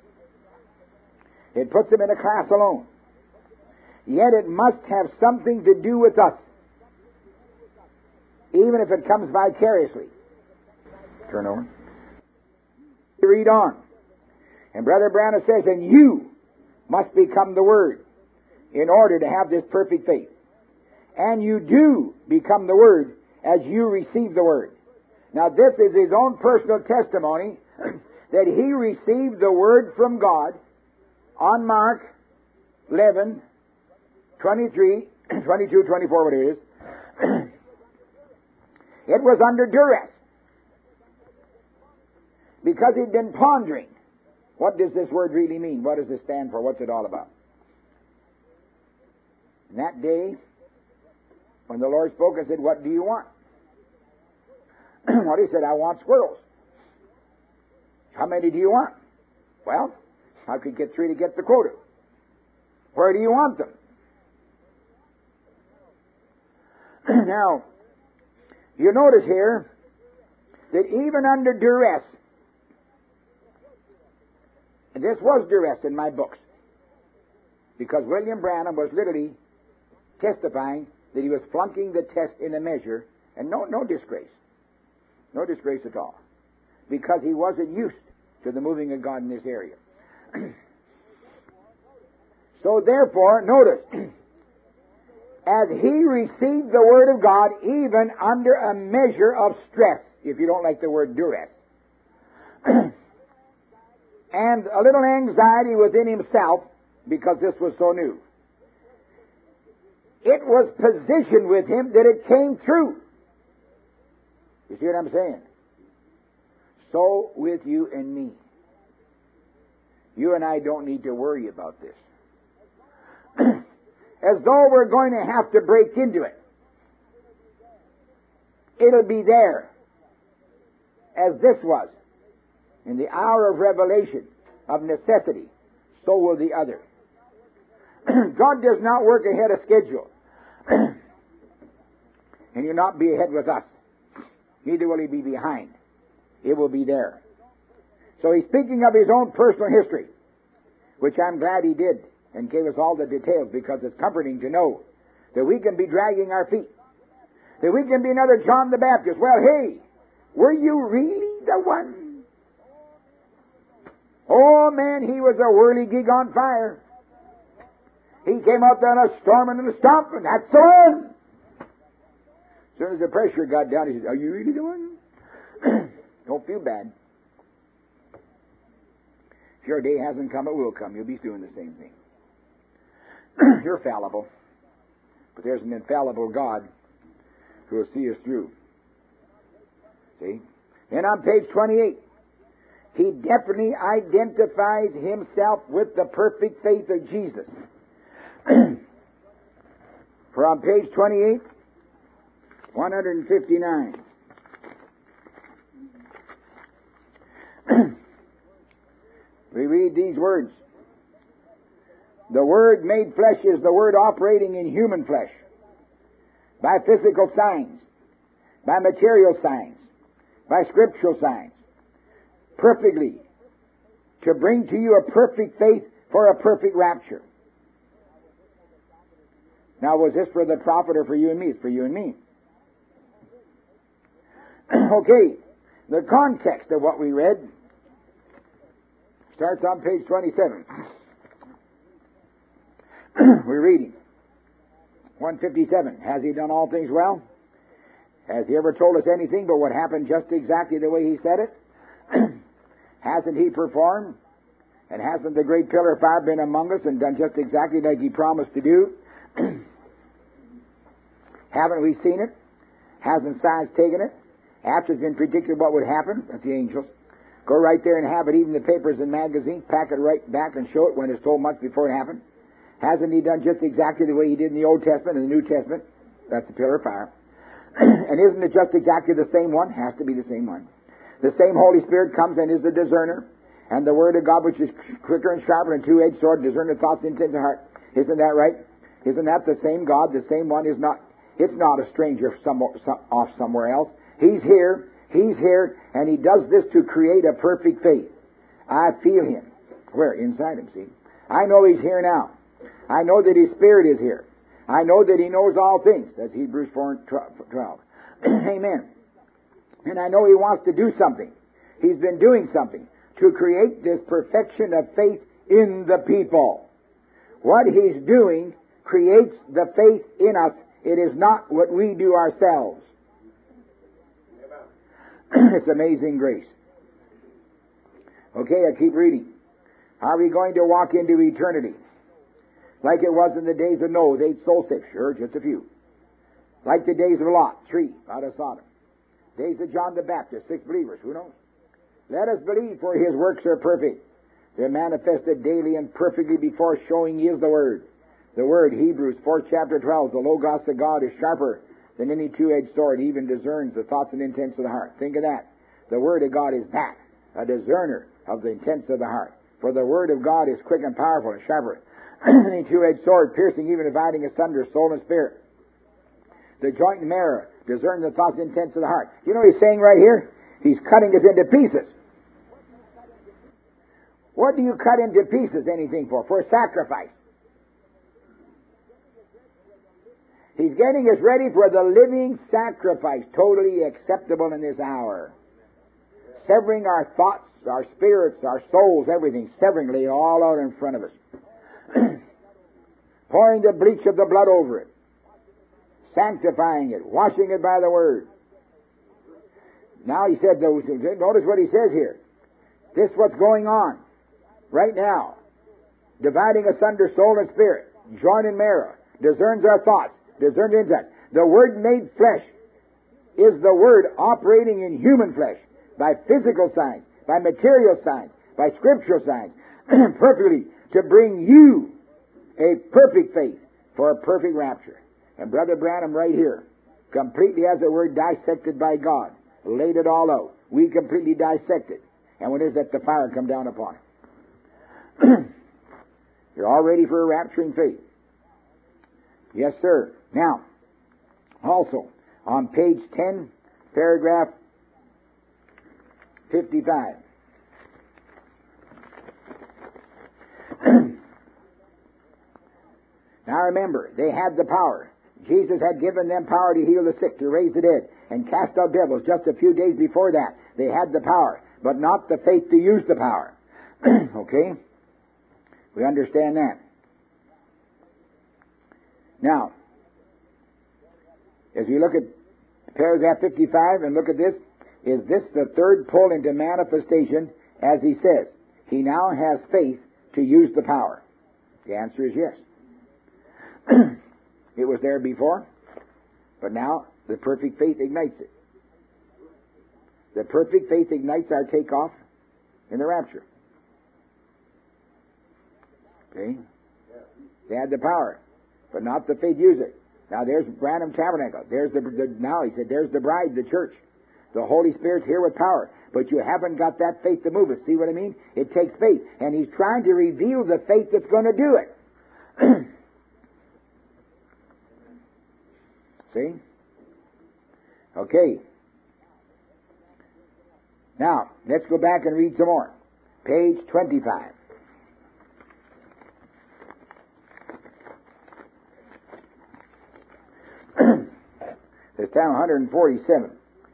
B: It puts Him in a class alone. Yet it must have something to do with us, even if it comes vicariously. Turn over. Read on. And Brother Branham says, and you must become the Word in order to have this perfect faith. And you do become the Word as you receive the Word. Now this is his own personal testimony that he received the Word from God on Mark 11, 23, 22, 24, whatever it is. It was under duress, because he'd been pondering, what does this word really mean? What does it stand for? What's it all about? And that day, when the Lord spoke, I said, what do you want? Well, he said, I want squirrels. How many do you want? Well, I could get 3 to get the quota. Where do you want them? Now, you notice here that even under duress, and this was duress in my books, because William Branham was literally testifying that he was flunking the test in a measure, and no disgrace. No disgrace at all. Because he wasn't used to the moving of God in this area. So therefore, notice, as he received the Word of God, even under a measure of stress, if you don't like the word duress, and a little anxiety within himself, because this was so new, it was positioned with him that it came true. You see what I'm saying? So with you and me. You and I don't need to worry about this. As though we're going to have to break into it. It'll be there. As this was. In the hour of revelation, of necessity, so will the other. God does not work ahead of schedule. And you'll not be ahead with us. Neither will he be behind. It will be there. So he's speaking of his own personal history, which I'm glad he did and gave us all the details, because it's comforting to know that we can be dragging our feet, that we can be another John the Baptist. Well, hey, were you really the one? Oh man, he was a whirligig on fire. He came out there in a storming and a stomping. That's the one. As soon as the pressure got down, he said, are you really the one? Don't feel bad. If your day hasn't come, it will come. You'll be doing the same thing. You're fallible. But there's an infallible God who will see us through. See? And on page 28, he definitely identifies himself with the perfect faith of Jesus. For on page 28, 159. We read these words. The Word made flesh is the Word operating in human flesh, by physical signs, by material signs, by scriptural signs, perfectly, to bring to you a perfect faith for a perfect rapture. Now, was this for the prophet or for you and me? It's for you and me. Okay, the context of what we read starts on page 27. We're reading 157. Has he done all things well? Has he ever told us anything but what happened just exactly the way he said it? Hasn't he performed? And hasn't the great pillar of fire been among us and done just exactly like he promised to do? Haven't we seen it? Hasn't science taken it? After it's been predicted what would happen, that's the angels. Go right there and have it, even the papers and magazines, pack it right back and show it when it's told months before it happened. Hasn't he done just exactly the way he did in the Old Testament and the New Testament? That's the pillar of fire. And isn't it just exactly the same one? Has to be the same one. The same Holy Spirit comes and is the discerner. And the Word of God, which is quicker and sharper than a two-edged sword, discerning the thoughts and intents of the heart. Isn't that right? Isn't that the same God? The same one is not, it's not a stranger off somewhere else. He's here, and he does this to create a perfect faith. I feel him. Where? Inside him, see? I know he's here now. I know that his Spirit is here. I know that he knows all things. That's Hebrews 4:12. Amen. And I know he wants to do something. He's been doing something to create this perfection of faith in the people. What he's doing creates the faith in us. It is not what we do ourselves. It's amazing grace. Okay, I keep reading. Are we going to walk into eternity? Like it was in the days of Noah, 8 soul saved. Sure, just a few. Like the days of Lot, 3 out of Sodom. Days of John the Baptist, 6 believers. Who knows? Let us believe, for his works are perfect. They're manifested daily and perfectly before, showing he is the Word. The Word, Hebrews 4 chapter 12, the Logos of God is sharper than any two-edged sword, even discerns the thoughts and intents of the heart. Think of that. The Word of God is that, a discerner of the intents of the heart. For the Word of God is quick and powerful and sharper than any two-edged sword, piercing even dividing asunder soul and spirit. The joint and marrow, discern the thoughts and intents of the heart. You know what he's saying right here? He's cutting us into pieces. What do you cut into pieces anything for? For sacrifice. He's getting us ready for the living sacrifice, totally acceptable in this hour. Severing our thoughts, our spirits, our souls, everything, severing it all out in front of us. Pouring the bleach of the blood over it. Sanctifying it, washing it by the Word. Now he said, notice what he says here. This is what's going on right now. Dividing asunder soul and spirit, joint and marrow, discerns our thoughts, discerns insights. The Word made flesh is the Word operating in human flesh by physical signs, by material signs, by scriptural signs, perfectly to bring you a perfect faith for a perfect rapture. And Brother Branham right here completely has the Word dissected by God, laid it all out. We completely dissected. And when is that the fire come down upon it? You're all ready for a rapturing faith. Yes, sir. Now, also, on page 10, paragraph 55. Now remember, they had the power. Jesus had given them power to heal the sick, to raise the dead, and cast out devils. Just a few days before that, they had the power, but not the faith to use the power. Okay? We understand that. Now, as we look at paragraph 55 and look at this, is this the third pull into manifestation, as he says? He now has faith to use the power. The answer is yes. It was there before, but now the perfect faith ignites it. The perfect faith ignites our takeoff in the rapture. Okay? They had the power, but not the faith to use it. Now there's Branham Tabernacle. There's now he said, there's the bride, the church. The Holy Spirit's here with power, but you haven't got that faith to move it. See what I mean? It takes faith, and he's trying to reveal the faith that's going to do it. See? Okay. Now, let's go back and read some more. Page 25. This time 147.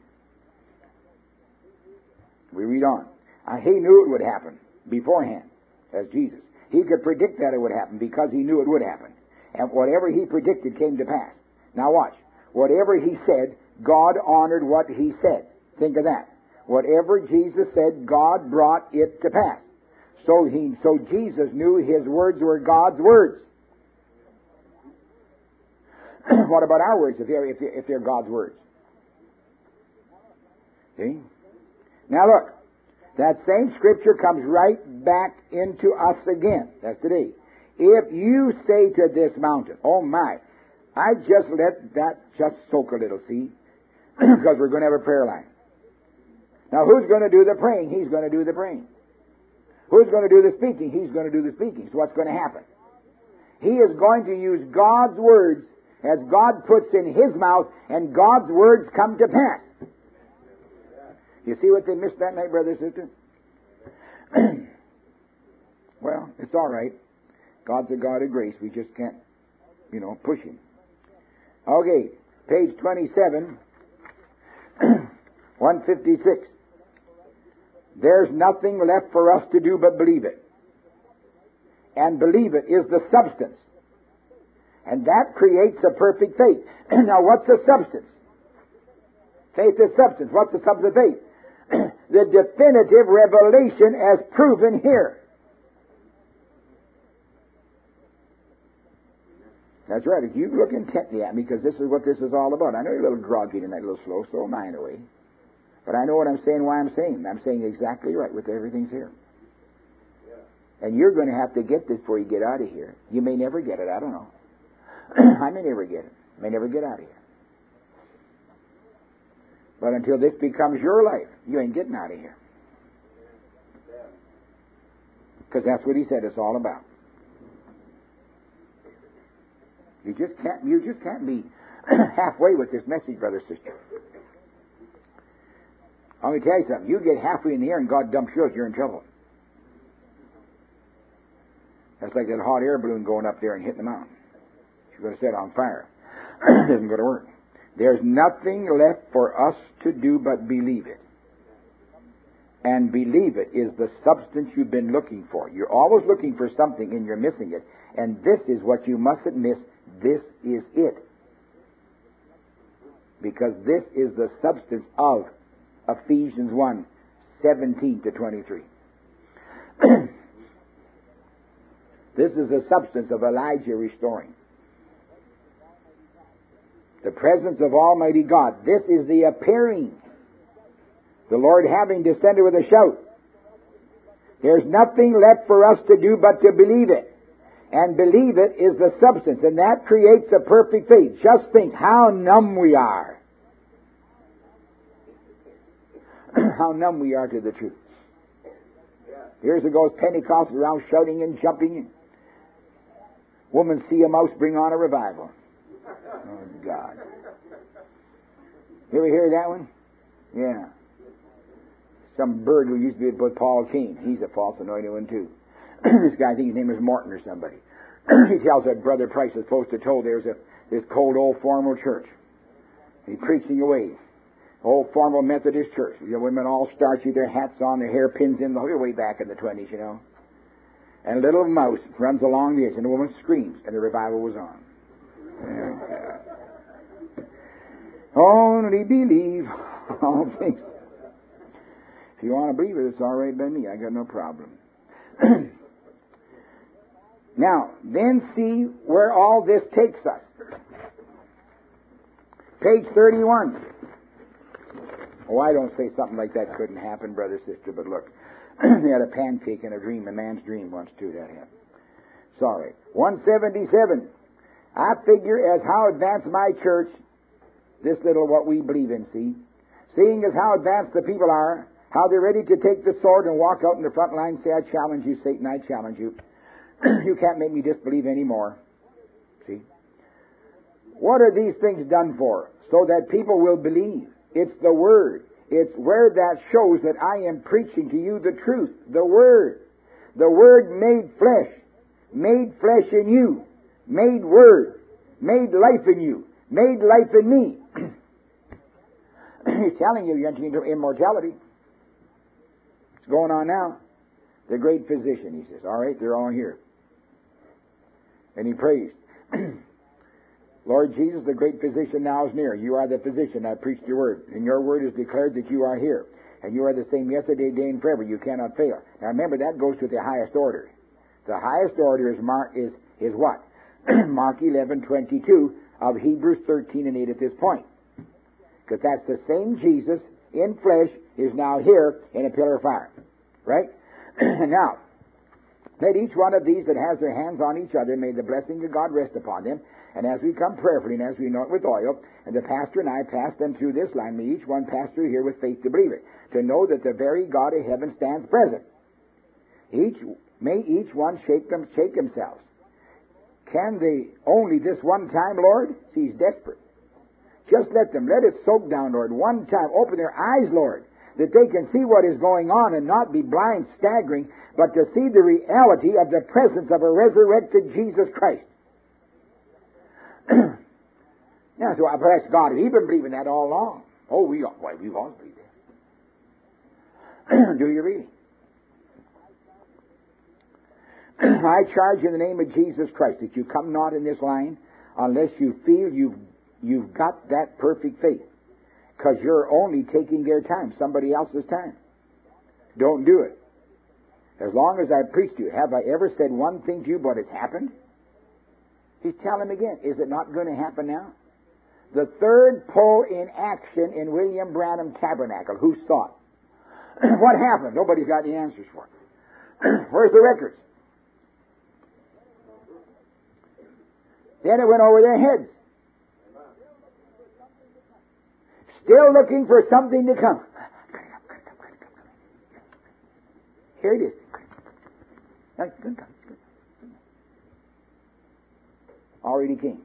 B: We read on. He knew it would happen beforehand, as Jesus. He could predict that it would happen because he knew it would happen. And whatever he predicted came to pass. Now watch. Whatever he said, God honored what he said. Think of that. Whatever Jesus said, God brought it to pass. So Jesus knew his words were God's words. What about our words if they're God's words? See? Now look, that same scripture comes right back into us again. That's today. If you say to this mountain, oh my, I just let that just soak a little, see? Because we're going to have a prayer line. Now who's going to do the praying? He's going to do the praying. Who's going to do the speaking? He's going to do the speaking. So what's going to happen? He is going to use God's words as God puts in his mouth, and God's words come to pass. You see what they missed that night, brother and sister? Well, it's all right. God's a God of grace. We just can't, push him. Okay, page 27, 156. There's nothing left for us to do but believe it. And believe it is the substance. And that creates a perfect faith. Now, what's the substance? Faith is substance. What's the substance of faith? The definitive revelation as proven here. That's right. If you look intently at me, because this is what this is all about. I know you're a little groggy tonight, a little slow, so am I in a way. But I know what I'm saying, why I'm saying. I'm saying exactly right with everything's here. And you're going to have to get this before you get out of here. You may never get it. I don't know. I may never get it. I may never get out of here. But until this becomes your life, you ain't getting out of here. Because that's what he said it's all about. You just can't be halfway with this message, brother, sister. I'm going to tell you something. You get halfway in the air and God dumps you out, you're in trouble. That's like that hot air balloon going up there and hitting the mountain. You're going to set it on fire. It isn't going to work. There's nothing left for us to do but believe it. And believe it is the substance you've been looking for. You're always looking for something and you're missing it. And this is what you mustn't miss. This is it. Because this is the substance of Ephesians 1, 17 to 23. This is the substance of Elijah restoring. The presence of Almighty God. This is the appearing. The Lord having descended with a shout. There's nothing left for us to do but to believe it. And believe it is the substance. And that creates a perfect faith. Just think how numb we are. How numb we are to the truth. Years ago, Pentecost around shouting and jumping. And woman see a mouse, bring on a revival. Oh, God. You ever hear that one? Yeah. Some bird who used to be with Paul King. He's a false anointed one, too. This guy, I think his name is Morton or somebody. He tells that Brother Price is supposed to told there's this cold old formal church. He's preaching away. Old formal Methodist church. The women all starchy, their hats on, their hairpins in, the way back in the 20s, you know. And a little mouse runs along the edge, and the woman screams, and the revival was on. Only believe all things. If you want to believe it, it's all right by me. I got no problem. Now, then see where all this takes us. Page 31. Oh, I don't say something like that couldn't happen, brother, sister, but look. They had a pancake in a dream, a man's dream once too, that happened. Sorry. 177. I figure as how advanced my church, this little what we believe in, see, seeing as how advanced the people are, how they're ready to take the sword and walk out in the front line and say, I challenge you, Satan, I challenge you. You can't make me disbelieve anymore. See? What are these things done for? So that people will believe. It's the Word. It's where that shows that I am preaching to you the truth. The Word. The Word made flesh. Made flesh in you. Made Word. Made life in you. Made life in me. He's telling you you're entering into immortality. It's going on now. The great physician, he says. All right, they're all here. And he prays. Lord Jesus, the great physician now is near. You are the physician. I preached your word. And your word is declared that you are here. And you are the same yesterday, today, and forever. You cannot fail. Now remember, that goes to the highest order. The highest order is what? Mark 11:22 of Hebrews 13 and 8 at this point. Because that's the same Jesus in flesh is now here in a pillar of fire. Right? Now, let each one of these that has their hands on each other, may the blessing of God rest upon them. And as we come prayerfully, and as we anoint with oil, and the pastor and I pass them through this line, may each one pass through here with faith to believe it, to know that the very God of heaven stands present. May each one shake themselves. Can they only this one time, Lord? See, he's desperate. Just let it soak down, Lord, one time. Open their eyes, Lord, that they can see what is going on and not be blind, staggering, but to see the reality of the presence of a resurrected Jesus Christ. Now, so I bless God. He's been believing that all along. Oh, we've always believed that. Do you really? I charge you in the name of Jesus Christ that you come not in this line unless you feel you've got that perfect faith. Because you're only taking their time, somebody else's time. Don't do it. As long as I preach to you, have I ever said one thing to you but it's happened? He's telling him again, is it not going to happen now? The third pull in action in William Branham Tabernacle. Who saw it? What happened? Nobody's got any answers for it. Where's the records? Then it went over their heads. Still looking for something to come. Here it is. Already came.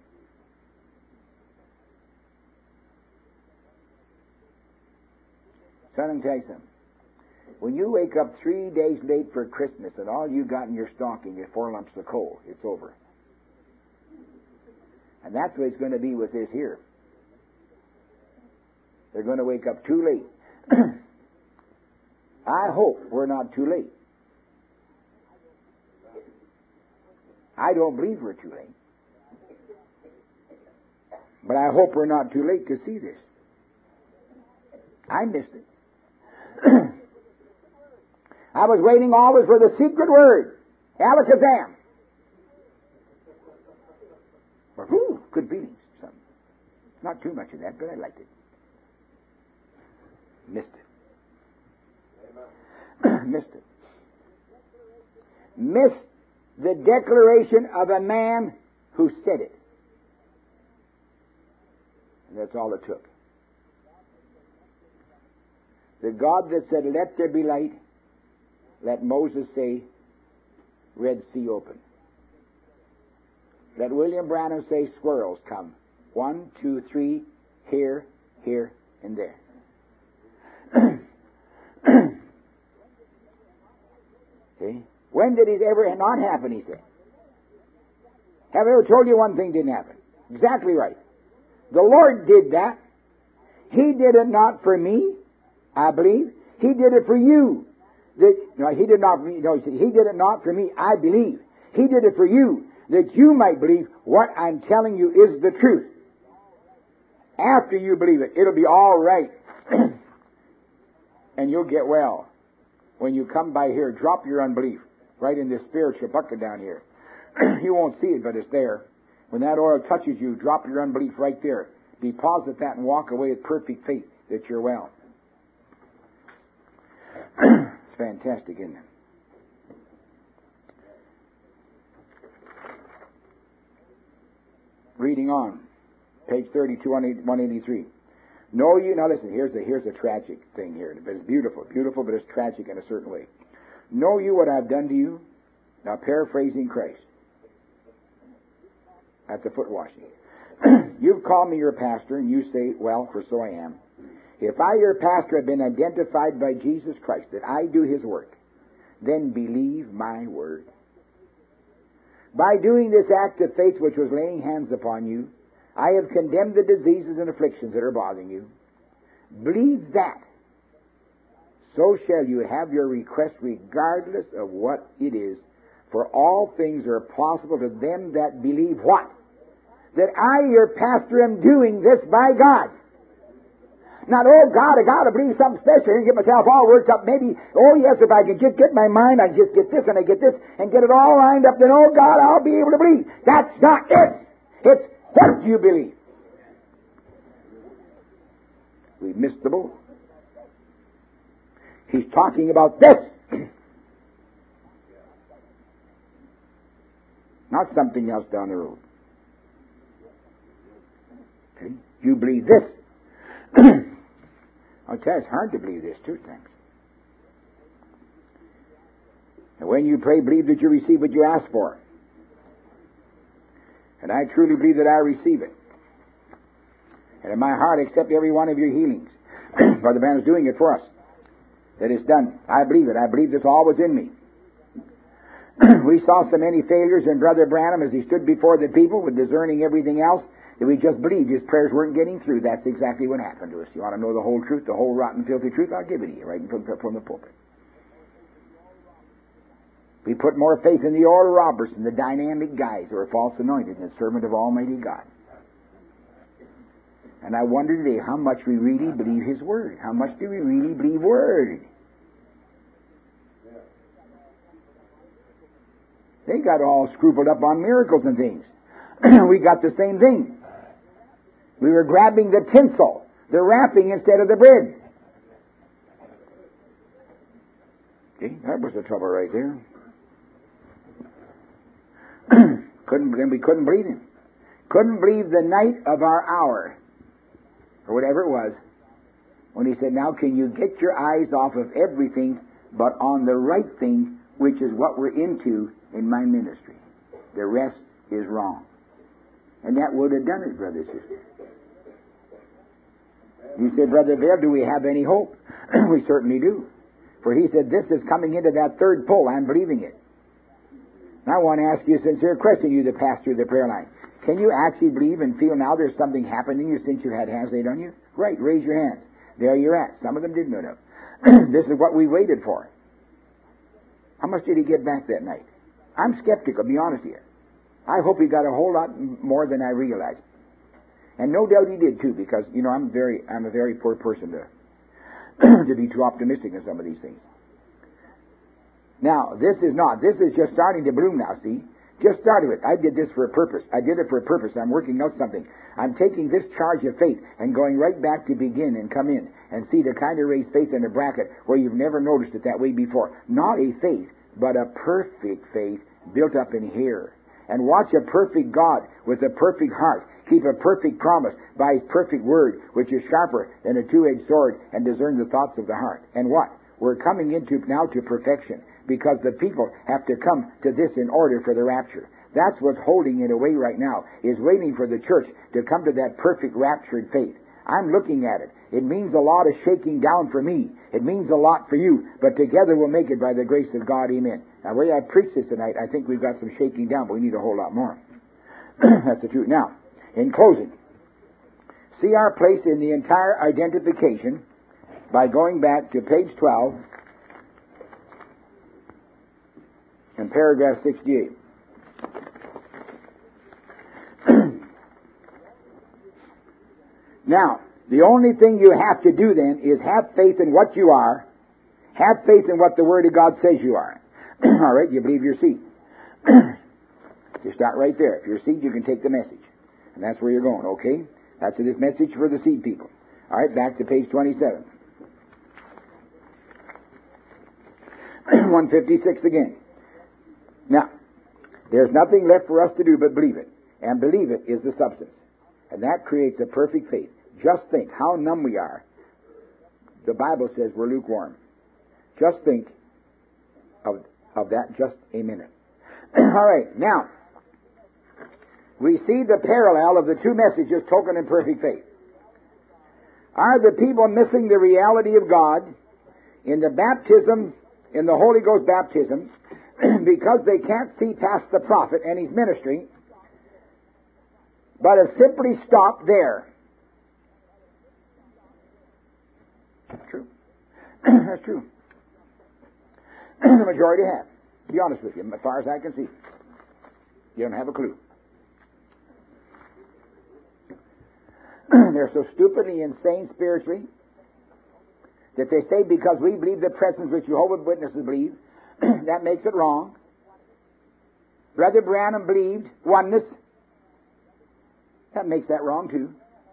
B: So let me tell you something. When you wake up 3 days late for Christmas and all you got in your stocking is 4 lumps of coal, it's over. And that's what it's going to be with this here. They're going to wake up too late. I hope we're not too late. I don't believe we're too late. But I hope we're not too late to see this. I missed it. I was waiting always for the secret word. Alakazam. But, good feelings. Something. Not too much of that, but I liked it. Missed it. Missed it. Missed the declaration of a man who said it. And that's all it took. The God that said, "Let there be light," let Moses say, "Red Sea open." Let William Branham say, "Squirrels come. 1, 2, 3, here, here, and there." See? When did it ever not happen, he said? Have I ever told you one thing didn't happen? Exactly right. The Lord did that. He did it not for me, I believe. He did it for you. He did not for me. No, he said, He did it not for me, I believe. He did it for you, that you might believe what I'm telling you is the truth. After you believe it, it'll be all right. And you'll get well. When you come by here, drop your unbelief right in this spiritual bucket down here. You won't see it, but it's there. When that oil touches you, drop your unbelief right there. Deposit that and walk away with perfect faith that you're well. It's fantastic, isn't it? Reading on, page 32, 183. Know you, now listen, here's a tragic thing here, but it's beautiful, but it's tragic in a certain way. Know you what I've done to you? Now paraphrasing Christ at the foot washing. You've called me your pastor, and you say, well, for so I am. If I, your pastor, have been identified by Jesus Christ, that I do His work, then believe my word. By doing this act of faith, which was laying hands upon you, I have condemned the diseases and afflictions that are bothering you. Believe that. So shall you have your request regardless of what it is. For all things are possible to them that believe what? That I, your pastor, am doing this by God. Not, oh God, I got to believe something special and get myself all worked up. Maybe, oh yes, if I can just get my mind, I just get this and I get this and get it all lined up, then oh God, I'll be able to believe. That's not it. It's what you believe. We missed the boat. He's talking about this. Not something else down the road. Okay? You believe this. I'll tell you, it's hard to believe this too, thanks. And when you pray, believe that you receive what you ask for. And I truly believe that I receive it. And in my heart, accept every one of your healings. Brother Branham is doing it for us. That it's done. I believe it. I believe this all was in me. We saw so many failures in Brother Branham as he stood before the people with discerning everything else that we just believed his prayers weren't getting through. That's exactly what happened to us. You want to know the whole truth, the whole rotten, filthy truth? I'll give it to you right from the pulpit. We put more faith in the Oral Roberts and the dynamic guys who are false anointed than the servant of Almighty God. And I wonder today how much we really believe His Word. How much do we really believe Word? They got all scrupled up on miracles and things. We got the same thing. We were grabbing the tinsel, the wrapping instead of the bread. Okay, that was the trouble right there. We couldn't believe Him. Couldn't believe the night of our hour, or whatever it was, when he said, now can you get your eyes off of everything but on the right thing, which is what we're into in my ministry. The rest is wrong. And that would have done it, brother and sister. You say, Brother Vail, do we have any hope? We certainly do. For he said, this is coming into that third pull. I'm believing it. Now I want to ask you a sincere question, you that pass through the prayer line. Can you actually believe and feel now there's something happening to you since you've had hands laid on you? Right, raise your hands. There you're at. Some of them didn't know. This is what we waited for. How much did he get back that night? I'm skeptical, to be honest with you. I hope he got a whole lot more than I realized. And no doubt he did too, because, you know, I'm a very poor person to be too optimistic in some of these things. Now, this is just starting to bloom now, see? Just started it. I did this for a purpose. I did it for a purpose. I'm working out something. I'm taking this charge of faith and going right back to begin and come in and see the kind of raised faith in a bracket where you've never noticed it that way before. Not a faith, but a perfect faith built up in here. And watch a perfect God with a perfect heart keep a perfect promise by His perfect word, which is sharper than a two-edged sword, and discern the thoughts of the heart. And what? We're coming into now to perfection, because the people have to come to this in order for the rapture. That's what's holding it away right now, is waiting for the church to come to that perfect raptured faith. I'm looking at it. It means a lot of shaking down for me. It means a lot for you. But together we'll make it by the grace of God. Amen. Now, the way I preach this tonight, I think we've got some shaking down, but we need a whole lot more. That's the truth. Now, in closing, see our place in the entire identification by going back to page 12 and paragraph 68. Now, the only thing you have to do then is have faith in what you are, have faith in what the Word of God says you are. All right, you believe your seed. Just start right there. If you're a seed, you can take the message. And that's where you're going, okay? That's this message for the seed people. All right, back to page 27. 156 again. Now, there's nothing left for us to do but believe it. And believe it is the substance. And that creates a perfect faith. Just think how numb we are. The Bible says we're lukewarm. Just think of that just a minute. All right, now, we see the parallel of the two messages, token and perfect faith. Are the people missing the reality of God in the baptism, in the Holy Ghost baptism, because they can't see past the prophet and his ministry, but have simply stopped there? That's true. That's true. The majority have. To be honest with you, as far as I can see. You don't have a clue. They're so stupidly insane spiritually that they say because we believe the presence which Jehovah's Witnesses believe, that makes it wrong. Brother Branham believed oneness. That makes that wrong too.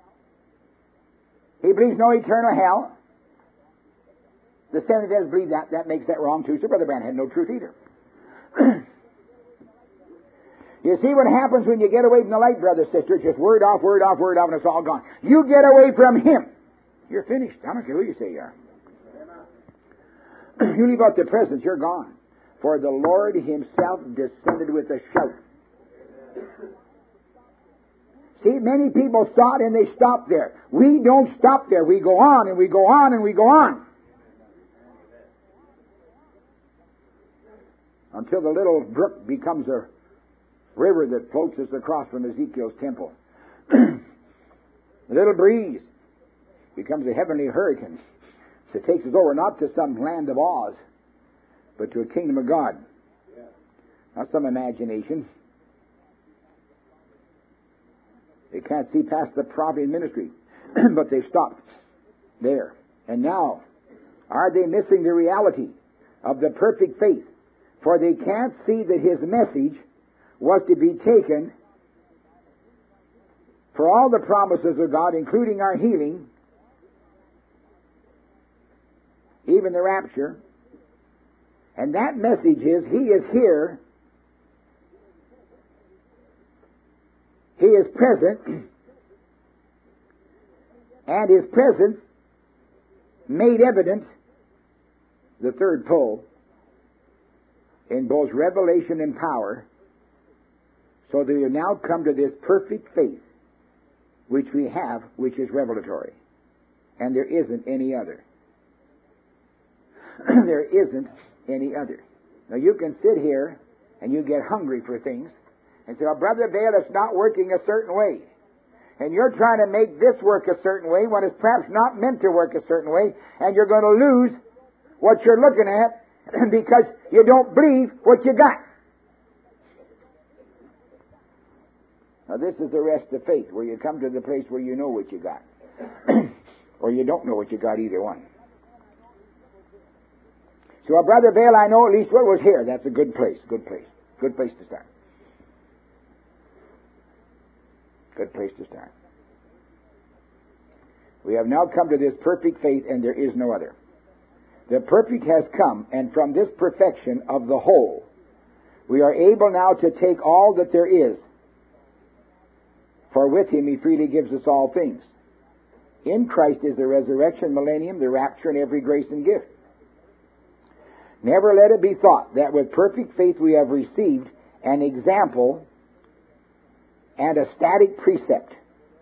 B: He believes no eternal hell. The Seventh-day Adventists believe that. That makes that wrong too. So Brother Branham had no truth either. You see what happens when you get away from the light, brother, sister? Just word off, word off, word off, and it's all gone. You get away from Him, you're finished. I don't care who you say you are. You leave out the presence, you're gone. For the Lord Himself descended with a shout. See, many people saw it and they stopped there. We don't stop there. We go on and we go on and we go on. Until the little brook becomes a river that floats us across from Ezekiel's temple. The little breeze becomes a heavenly hurricane that takes us over not to some land of Oz, but to a kingdom of God. Not some imagination. They can't see past the prophet ministry, but they've stopped there. And now, are they missing the reality of the perfect faith? For they can't see that His message was to be taken for all the promises of God, including our healing, even the rapture. And that message is, He is here, He is present, and His presence made evident the third pole in both revelation and power, so that you now come to this perfect faith which we have, which is revelatory. And there isn't any other. There isn't any other. Now you can sit here and you get hungry for things and say, "Oh, Brother Vail, it's not working a certain way." And you're trying to make this work a certain way when it's perhaps not meant to work a certain way, and you're going to lose what you're looking at because you don't believe what you got. Now this is the rest of faith, where you come to the place where you know what you got. Or you don't know what you got, either one. So, Brother Vail, I know at least what was here. That's a good place. Good place. Good place to start. Good place to start. We have now come to this perfect faith, and there is no other. The perfect has come, and from this perfection of the whole, we are able now to take all that there is. For with him he freely gives us all things. In Christ is the resurrection, millennium, the rapture, and every grace and gift. Never let it be thought that with perfect faith we have received an example and a static precept.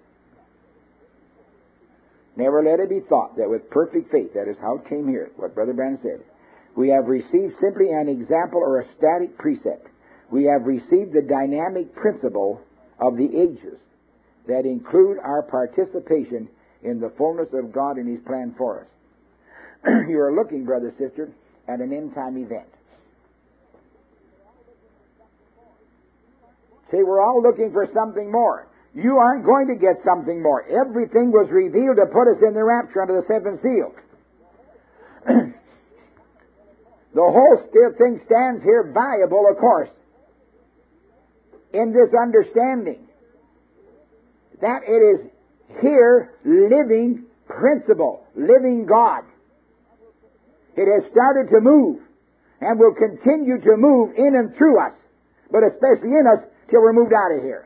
B: Never let it be thought that with perfect faith, that is how it came here, what Brother Branham said, we have received simply an example or a static precept. We have received the dynamic principle of the ages that include our participation in the fullness of God and His plan for us. You are looking, brother, sister, at an end-time event. See, we're all looking for something more. You aren't going to get something more. Everything was revealed to put us in the rapture under the seventh seal. The whole thing stands here viable, of course, in this understanding that it is here living principle, living God. It has started to move and will continue to move in and through us, but especially in us till we're moved out of here.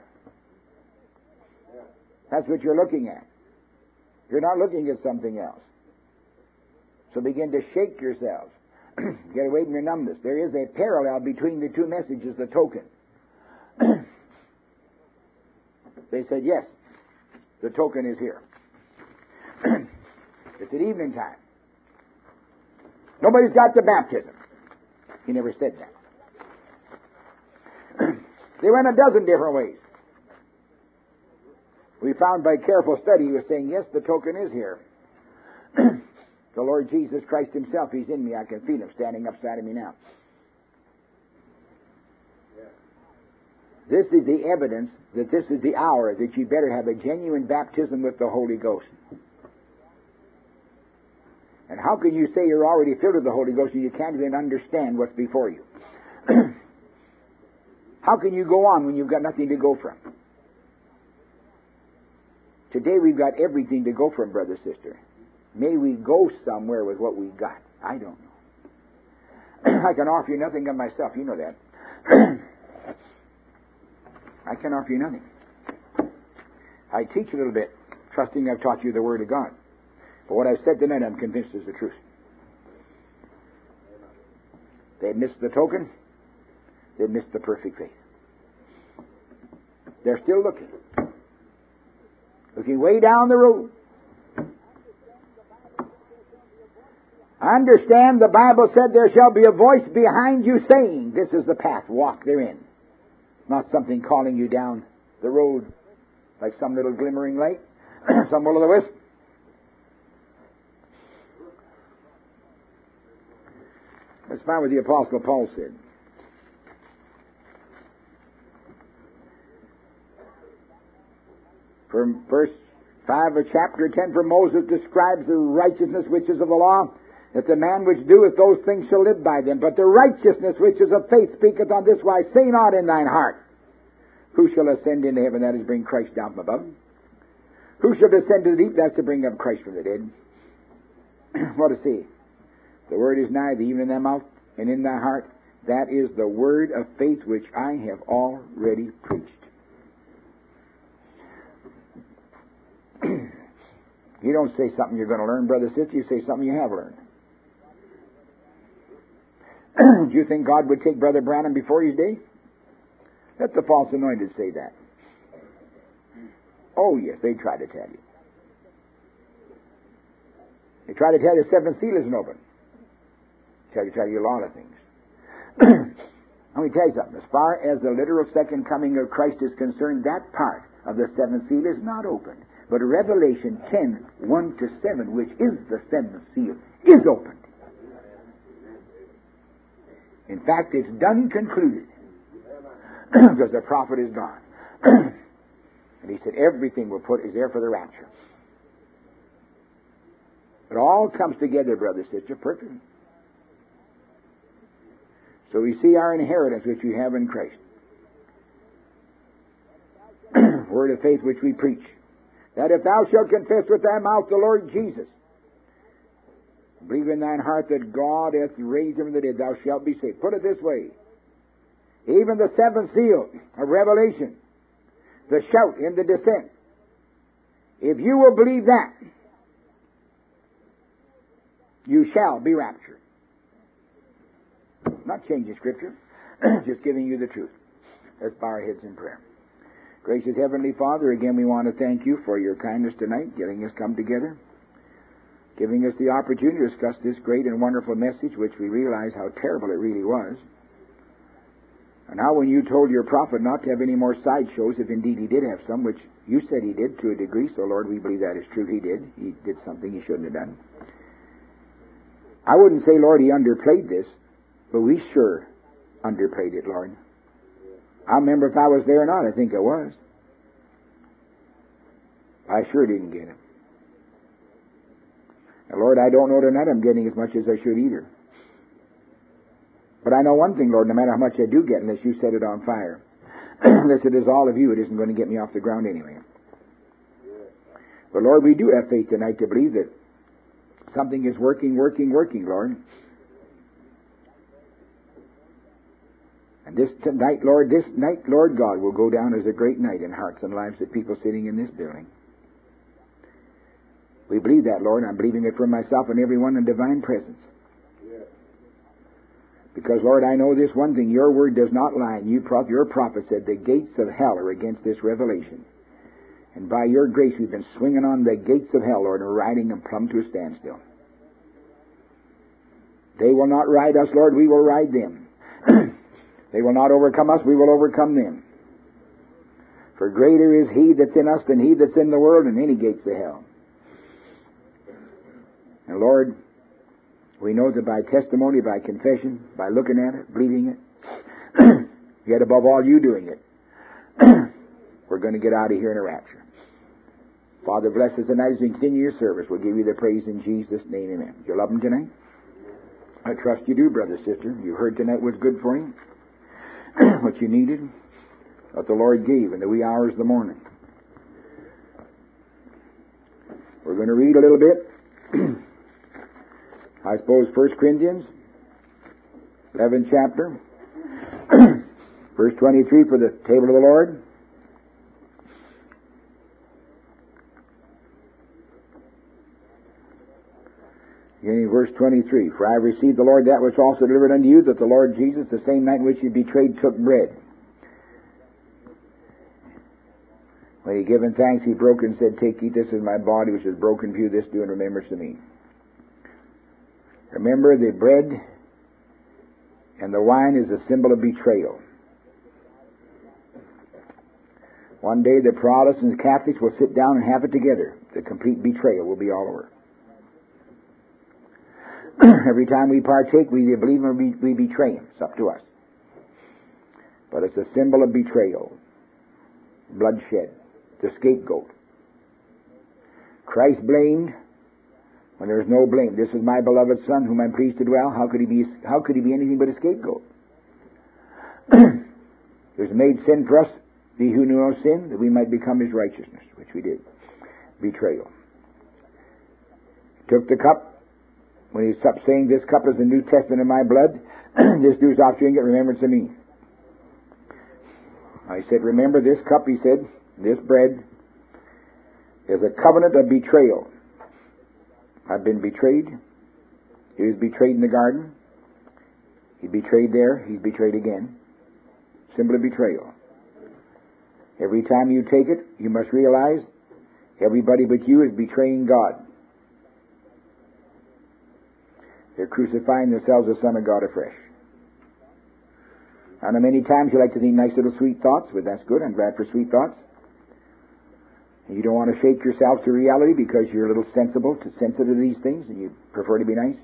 B: That's what you're looking at. You're not looking at something else. So begin to shake yourselves. Get away from your numbness. There is a parallel between the two messages, the token. They said, yes, the token is here. It's at evening time. Nobody's got the baptism. He never said that. They went a dozen different ways. We found by careful study he was saying, yes, the token is here. The Lord Jesus Christ Himself, He's in me. I can feel Him standing up beside of me now. This is the evidence that this is the hour that you better have a genuine baptism with the Holy Ghost. And how can you say you're already filled with the Holy Ghost and you can't even understand what's before you? How can you go on when you've got nothing to go from? Today we've got everytheverything to go from, brother, sister. May we go somewhere with what we've got. I don't know. I can offer you nothing of myself. You know that. I can offer you nothing. I teach a little bit, trusting I've taught you the Word of God. But what I've said tonight, I'm convinced is the truth. They missed the token. They missed the perfect faith. They're still looking. Looking way down the road. Understand the Bible said there shall be a voice behind you saying, this is the path, walk therein. Not something calling you down the road like some little glimmering light, some will-o'-the-wisp. Let's find what the Apostle Paul said. From verse 5 of chapter 10, for Moses describes the righteousness which is of the law, that the man which doeth those things shall live by them. But the righteousness which is of faith speaketh on this wise, say not in thine heart, who shall ascend into heaven? That is, bring Christ down from above. Who shall descend to the deep? That's to bring up Christ from the dead. What to see? The word is nigh thee, even in thy mouth and in thy heart. That is the word of faith which I have already preached. You don't say something you're going to learn, brother, sister. You say something you have learned. Do you think God would take Brother Branham before his day? Let the false anointed say that. Oh, yes, they try to tell you. They try to tell you the seventh seal isn't open. They tell you a lot of things. Let me tell you something. As far as the literal second coming of Christ is concerned, that part of the seventh seal is not open. But Revelation 10, 1 to 7, which is the seventh seal, is opened. In fact, it's done concluded. Because the prophet is gone. And he said everything is there for the rapture. It all comes together, brother, sister, perfectly. So we see our inheritance which we have in Christ. Word of faith which we preach. That if thou shalt confess with thy mouth the Lord Jesus, believe in thine heart that God hath raised him from the dead, thou shalt be saved. Put it this way. Even the seventh seal of Revelation, the shout in the descent, if you will believe that, you shall be raptured. Not changing Scripture, just giving you the truth. Let's bow our heads in prayer. Gracious Heavenly Father, again we want to thank you for your kindness tonight, getting us come together, giving us the opportunity to discuss this great and wonderful message, which we realize how terrible it really was. And now when you told your prophet not to have any more sideshows, if indeed he did have some, which you said he did to a degree, so Lord, we believe that is true, he did. He did something he shouldn't have done. I wouldn't say, Lord, he underplayed this, but we sure underplayed it, Lord. I remember if I was there or not, I think I was. I sure didn't get it. Now, Lord, I don't know tonight I'm getting as much as I should either. But I know one thing, Lord, no matter how much I do get, unless you set it on fire, unless it is all of you, it isn't going to get me off the ground anyway. But Lord, we do have faith tonight to believe that something is working, Lord. And this night, Lord God, will go down as a great night in hearts and lives of people sitting in this building. We believe that, Lord. I'm believing it for myself and everyone in divine presence. Because, Lord, I know this one thing. Your word does not lie. And your prophet said the gates of hell are against this revelation. And by your grace, we've been swinging on the gates of hell, Lord, and riding them plumb to a standstill. They will not ride us, Lord. We will ride them. They will not overcome us. We will overcome them. For greater is he that's in us than he that's in the world, and any gates of hell. And, Lord, we know that by testimony, by confession, by looking at it, believing it, yet above all, you doing it, we're going to get out of here in a rapture. Father, bless us tonight as we continue your service. We'll give you the praise in Jesus' name, amen. Do you love him tonight? I trust you do, brother, sister. You heard tonight what's good for you, what you needed, what the Lord gave in the wee hours of the morning. We're going to read a little bit. I suppose 1 Corinthians, 11th chapter, verse 23 for the table of the Lord. Beginning verse 23. For I have received the Lord that which also delivered unto you, that the Lord Jesus, the same night in which he betrayed, took bread. When he given thanks, he broke it and said, Take, eat, this is my body, which is broken for you. This do in remembrance of me. Remember, the bread and the wine is a symbol of betrayal. One day the Protestants and Catholics will sit down and have it together. The complete betrayal will be all over. Every time we partake, we either believe him or we betray him. It's up to us. But it's a symbol of betrayal. Bloodshed. The scapegoat. Christ blamed when there is no blame. This is my beloved Son, whom I'm pleased to dwell. How could he be anything but a scapegoat? He was made sin for us, he who knew no sin, that we might become his righteousness, which we did. Betrayal. Took the cup. When he stopped saying, This cup is the New Testament in my blood, this do after drink it, remembrance of me. I said, remember this cup, he said, this bread is a covenant of betrayal. I've been betrayed. He was betrayed in the garden. He betrayed there. He's betrayed again. Simple betrayal. Every time you take it, you must realize everybody but you is betraying God. They're crucifying themselves the Son of God afresh. I know many times you like to think nice little sweet thoughts, but that's good. I'm glad for sweet thoughts. And you don't want to shake yourself to reality because you're a little sensitive to these things, and you prefer to be nice.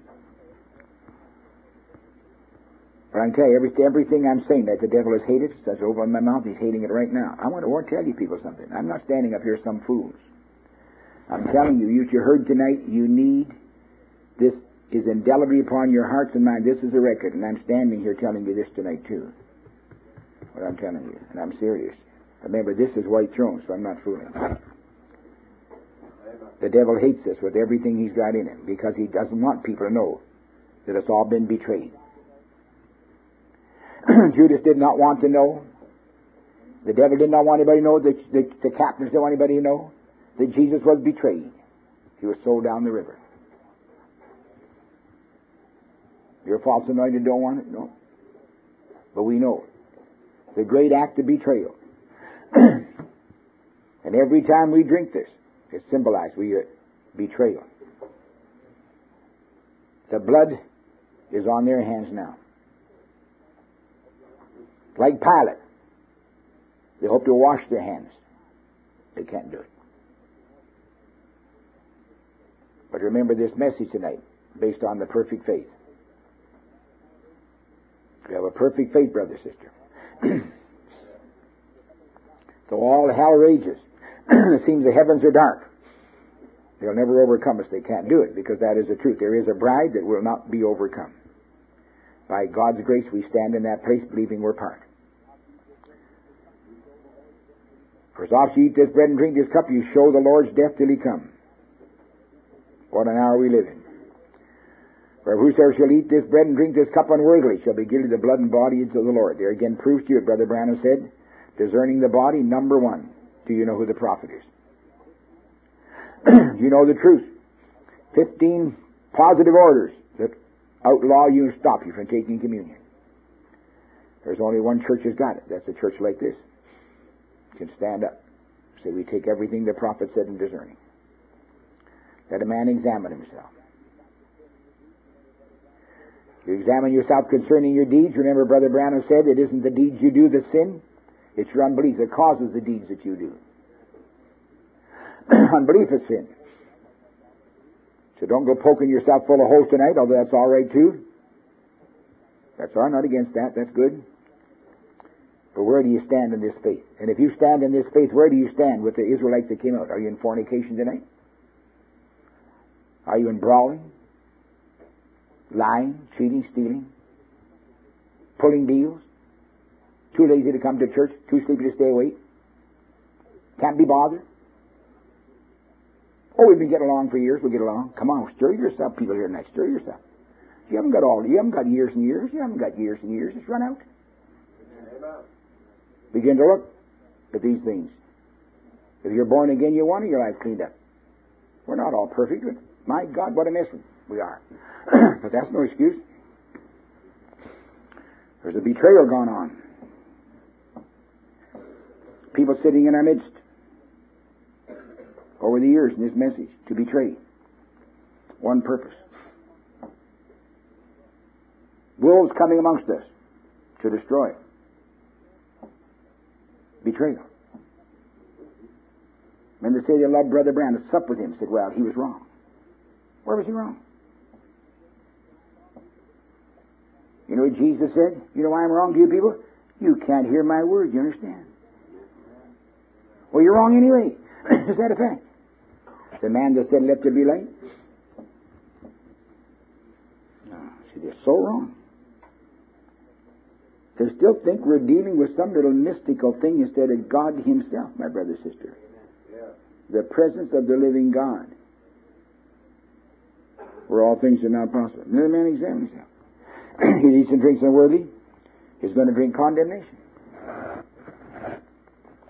B: But I can tell you, everything I'm saying that the devil has hated, such over in my mouth, he's hating it right now. I want to tell you people something. I'm not standing up here some fools. I'm telling you, you heard tonight, you need, this is indelibly upon your hearts and minds. This is a record, and I'm standing here telling you this tonight too. What I'm telling you, and I'm serious. Remember, this is white throne, so I'm not fooling. The devil hates us with everything he's got in him because he doesn't want people to know that it's all been betrayed. Judas did not want to know. The devil did not want anybody to know. The captains didn't want anybody to know that Jesus was betrayed. He was sold down the river. Your false anointed don't want it? No. But we know it. The great act of betrayal. And every time we drink this, it's symbolized we betrayal. The blood is on their hands now. Like Pilate. They hope to wash their hands. They can't do it. But remember this message tonight, based on the perfect faith. You have a perfect faith, brother, sister. Though all hell rages, it seems the heavens are dark. They'll never overcome us. They can't do it because that is the truth. There is a bride that will not be overcome. By God's grace, we stand in that place believing we're part. For as oft you eat this bread and drink this cup, you show the Lord's death till he come. What an hour we live in. For whosoever shall eat this bread and drink this cup unworthily shall be guilty of the blood and body of the Lord. There again proves to you, Brother Branham said, discerning the body, number one. Do you know who the prophet is? You know the truth. 15 positive orders that outlaw you and stop you from taking communion. There's only one church that's got it. That's a church like this. You can stand up. Say, we take everything the prophet said in discerning. Let a man examine himself. You examine yourself concerning your deeds. Remember, Brother Branham said, it isn't the deeds you do that sin. It's your unbelief that causes the deeds that you do. Unbelief is sin. So don't go poking yourself full of holes tonight, although that's all right too. That's all right, not against that. That's good. But where do you stand in this faith? And if you stand in this faith, where do you stand with the Israelites that came out? Are you in fornication tonight? Are you in brawling? Lying, cheating, stealing? Pulling deals? Too lazy to come to church? Too sleepy to stay awake? Can't be bothered? Oh, we've been getting along for years. We'll get along. Come on, stir yourself, people here tonight. Stir yourself. You haven't got years and years. You haven't got years and years. It's run out. Amen. Begin to look at these things. If you're born again, you want your life cleaned up. We're not all perfect, but my God, what a mess we are. But that's no excuse. There's a betrayal going on. People sitting in our midst over the years in this message to betray. One purpose. Wolves coming amongst us to destroy. Betrayal. Men that say they love Brother Branham, sup with him, said, well, he was wrong. Where was he wrong? You know what Jesus said? You know why I'm wrong to you people? You can't hear my word, you understand? Well, you're wrong anyway. Is that a fact? The man that said, let there be light. No, see, they're so wrong. They still think we're dealing with some little mystical thing instead of God himself, my brother, sister. The presence of the living God. Where all things are now possible. Let a man examine himself. He eats and drinks unworthy. He's going to drink condemnation.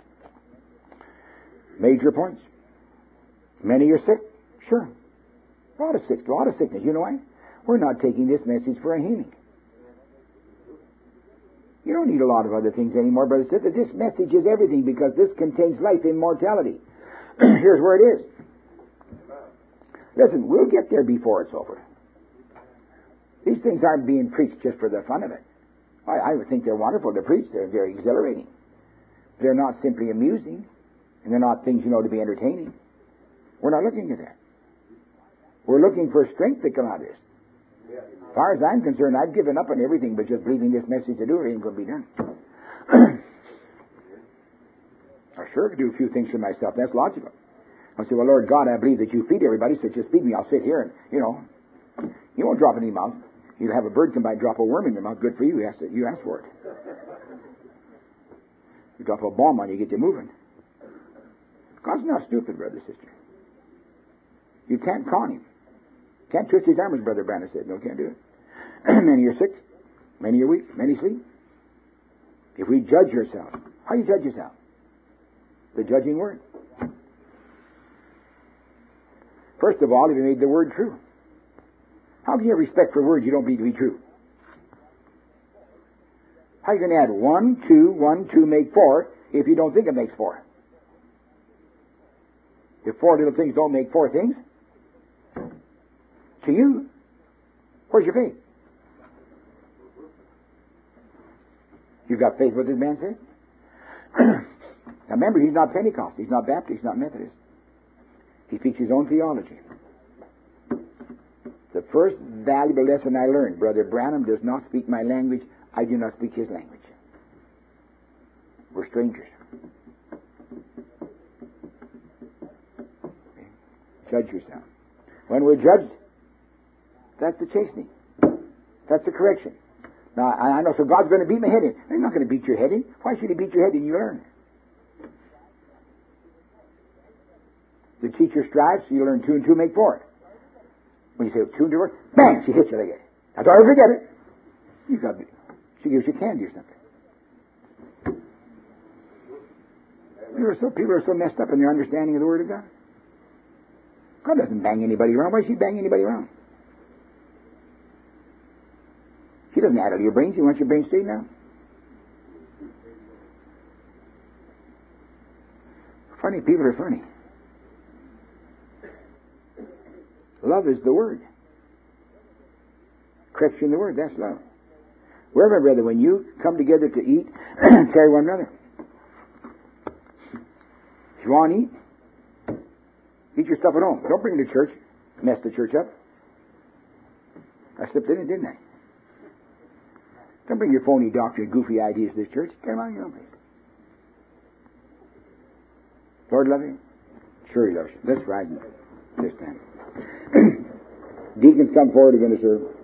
B: Major points. Many are sick. Sure. A lot of sickness. You know why? We're not taking this message for a healing. You don't need a lot of other things anymore, brother and sister. This message is everything because this contains life, immortality. Here's where it is. Listen, we'll get there before it's over. These things aren't being preached just for the fun of it. I would think they're wonderful to preach. They're very exhilarating. They're not simply amusing, and they're not things, to be entertaining. We're not looking at that. We're looking for strength to come out of this. As far as I'm concerned, I've given up on everything but just believing this message to do it ain't going to be done. I sure could do a few things for myself. That's logical. I'll say, well, Lord God, I believe that you feed everybody, so just feed me. I'll sit here and, you won't drop it in your mouth. You'll have a bird come by and drop a worm in your mouth. Good for you. You asked for it. You drop a bomb on you, get you moving. God's not stupid, brother, sister. You can't con him. Can't twist his arm, as Brother Branham said. No, can't do it. Many are sick. Many are weak. Many sleep. If we judge yourself, how do you judge yourself? The judging word. First of all, if you made the word true. How can you have respect for words you don't believe to be true? How are you going to add 1, 2, 1, 2 make 4 if you don't think it makes 4? If 4 little things don't make 4 things, to you, where's your faith? You've got faith, what this man said? Now remember, he's not Pentecost, he's not Baptist, he's not Methodist. He speaks his own theology. The first valuable lesson I learned, Brother Branham does not speak my language, I do not speak his language. We're strangers. Judge yourself. When we're judged, that's the chastening. That's the correction. Now, I know, so God's going to beat my head in. He's not going to beat your head in. Why should he beat your head in? You learn. The teacher strives, so you learn 2 and 2 make 4. When you say 2 and 2 work, bang, she hits you like it. Now don't ever forget it. She gives you candy or something. People are so messed up in their understanding of the Word of God. God doesn't bang anybody around. Why should he bang anybody around? He doesn't add to your brains. He wants your brains straightened out. Funny people are funny. Love is the Word. Correction the Word, that's love. Wherever, brother, when you come together to eat, carry one another. If you want to eat your stuff at home. Don't bring it to church. Mess the church up. I slipped in it, didn't I? Don't bring your phony doctrine, goofy ideas to this church. Get them out of your own place. Lord love you? Sure he loves you. Let's rise this time. Deacons come forward again to serve.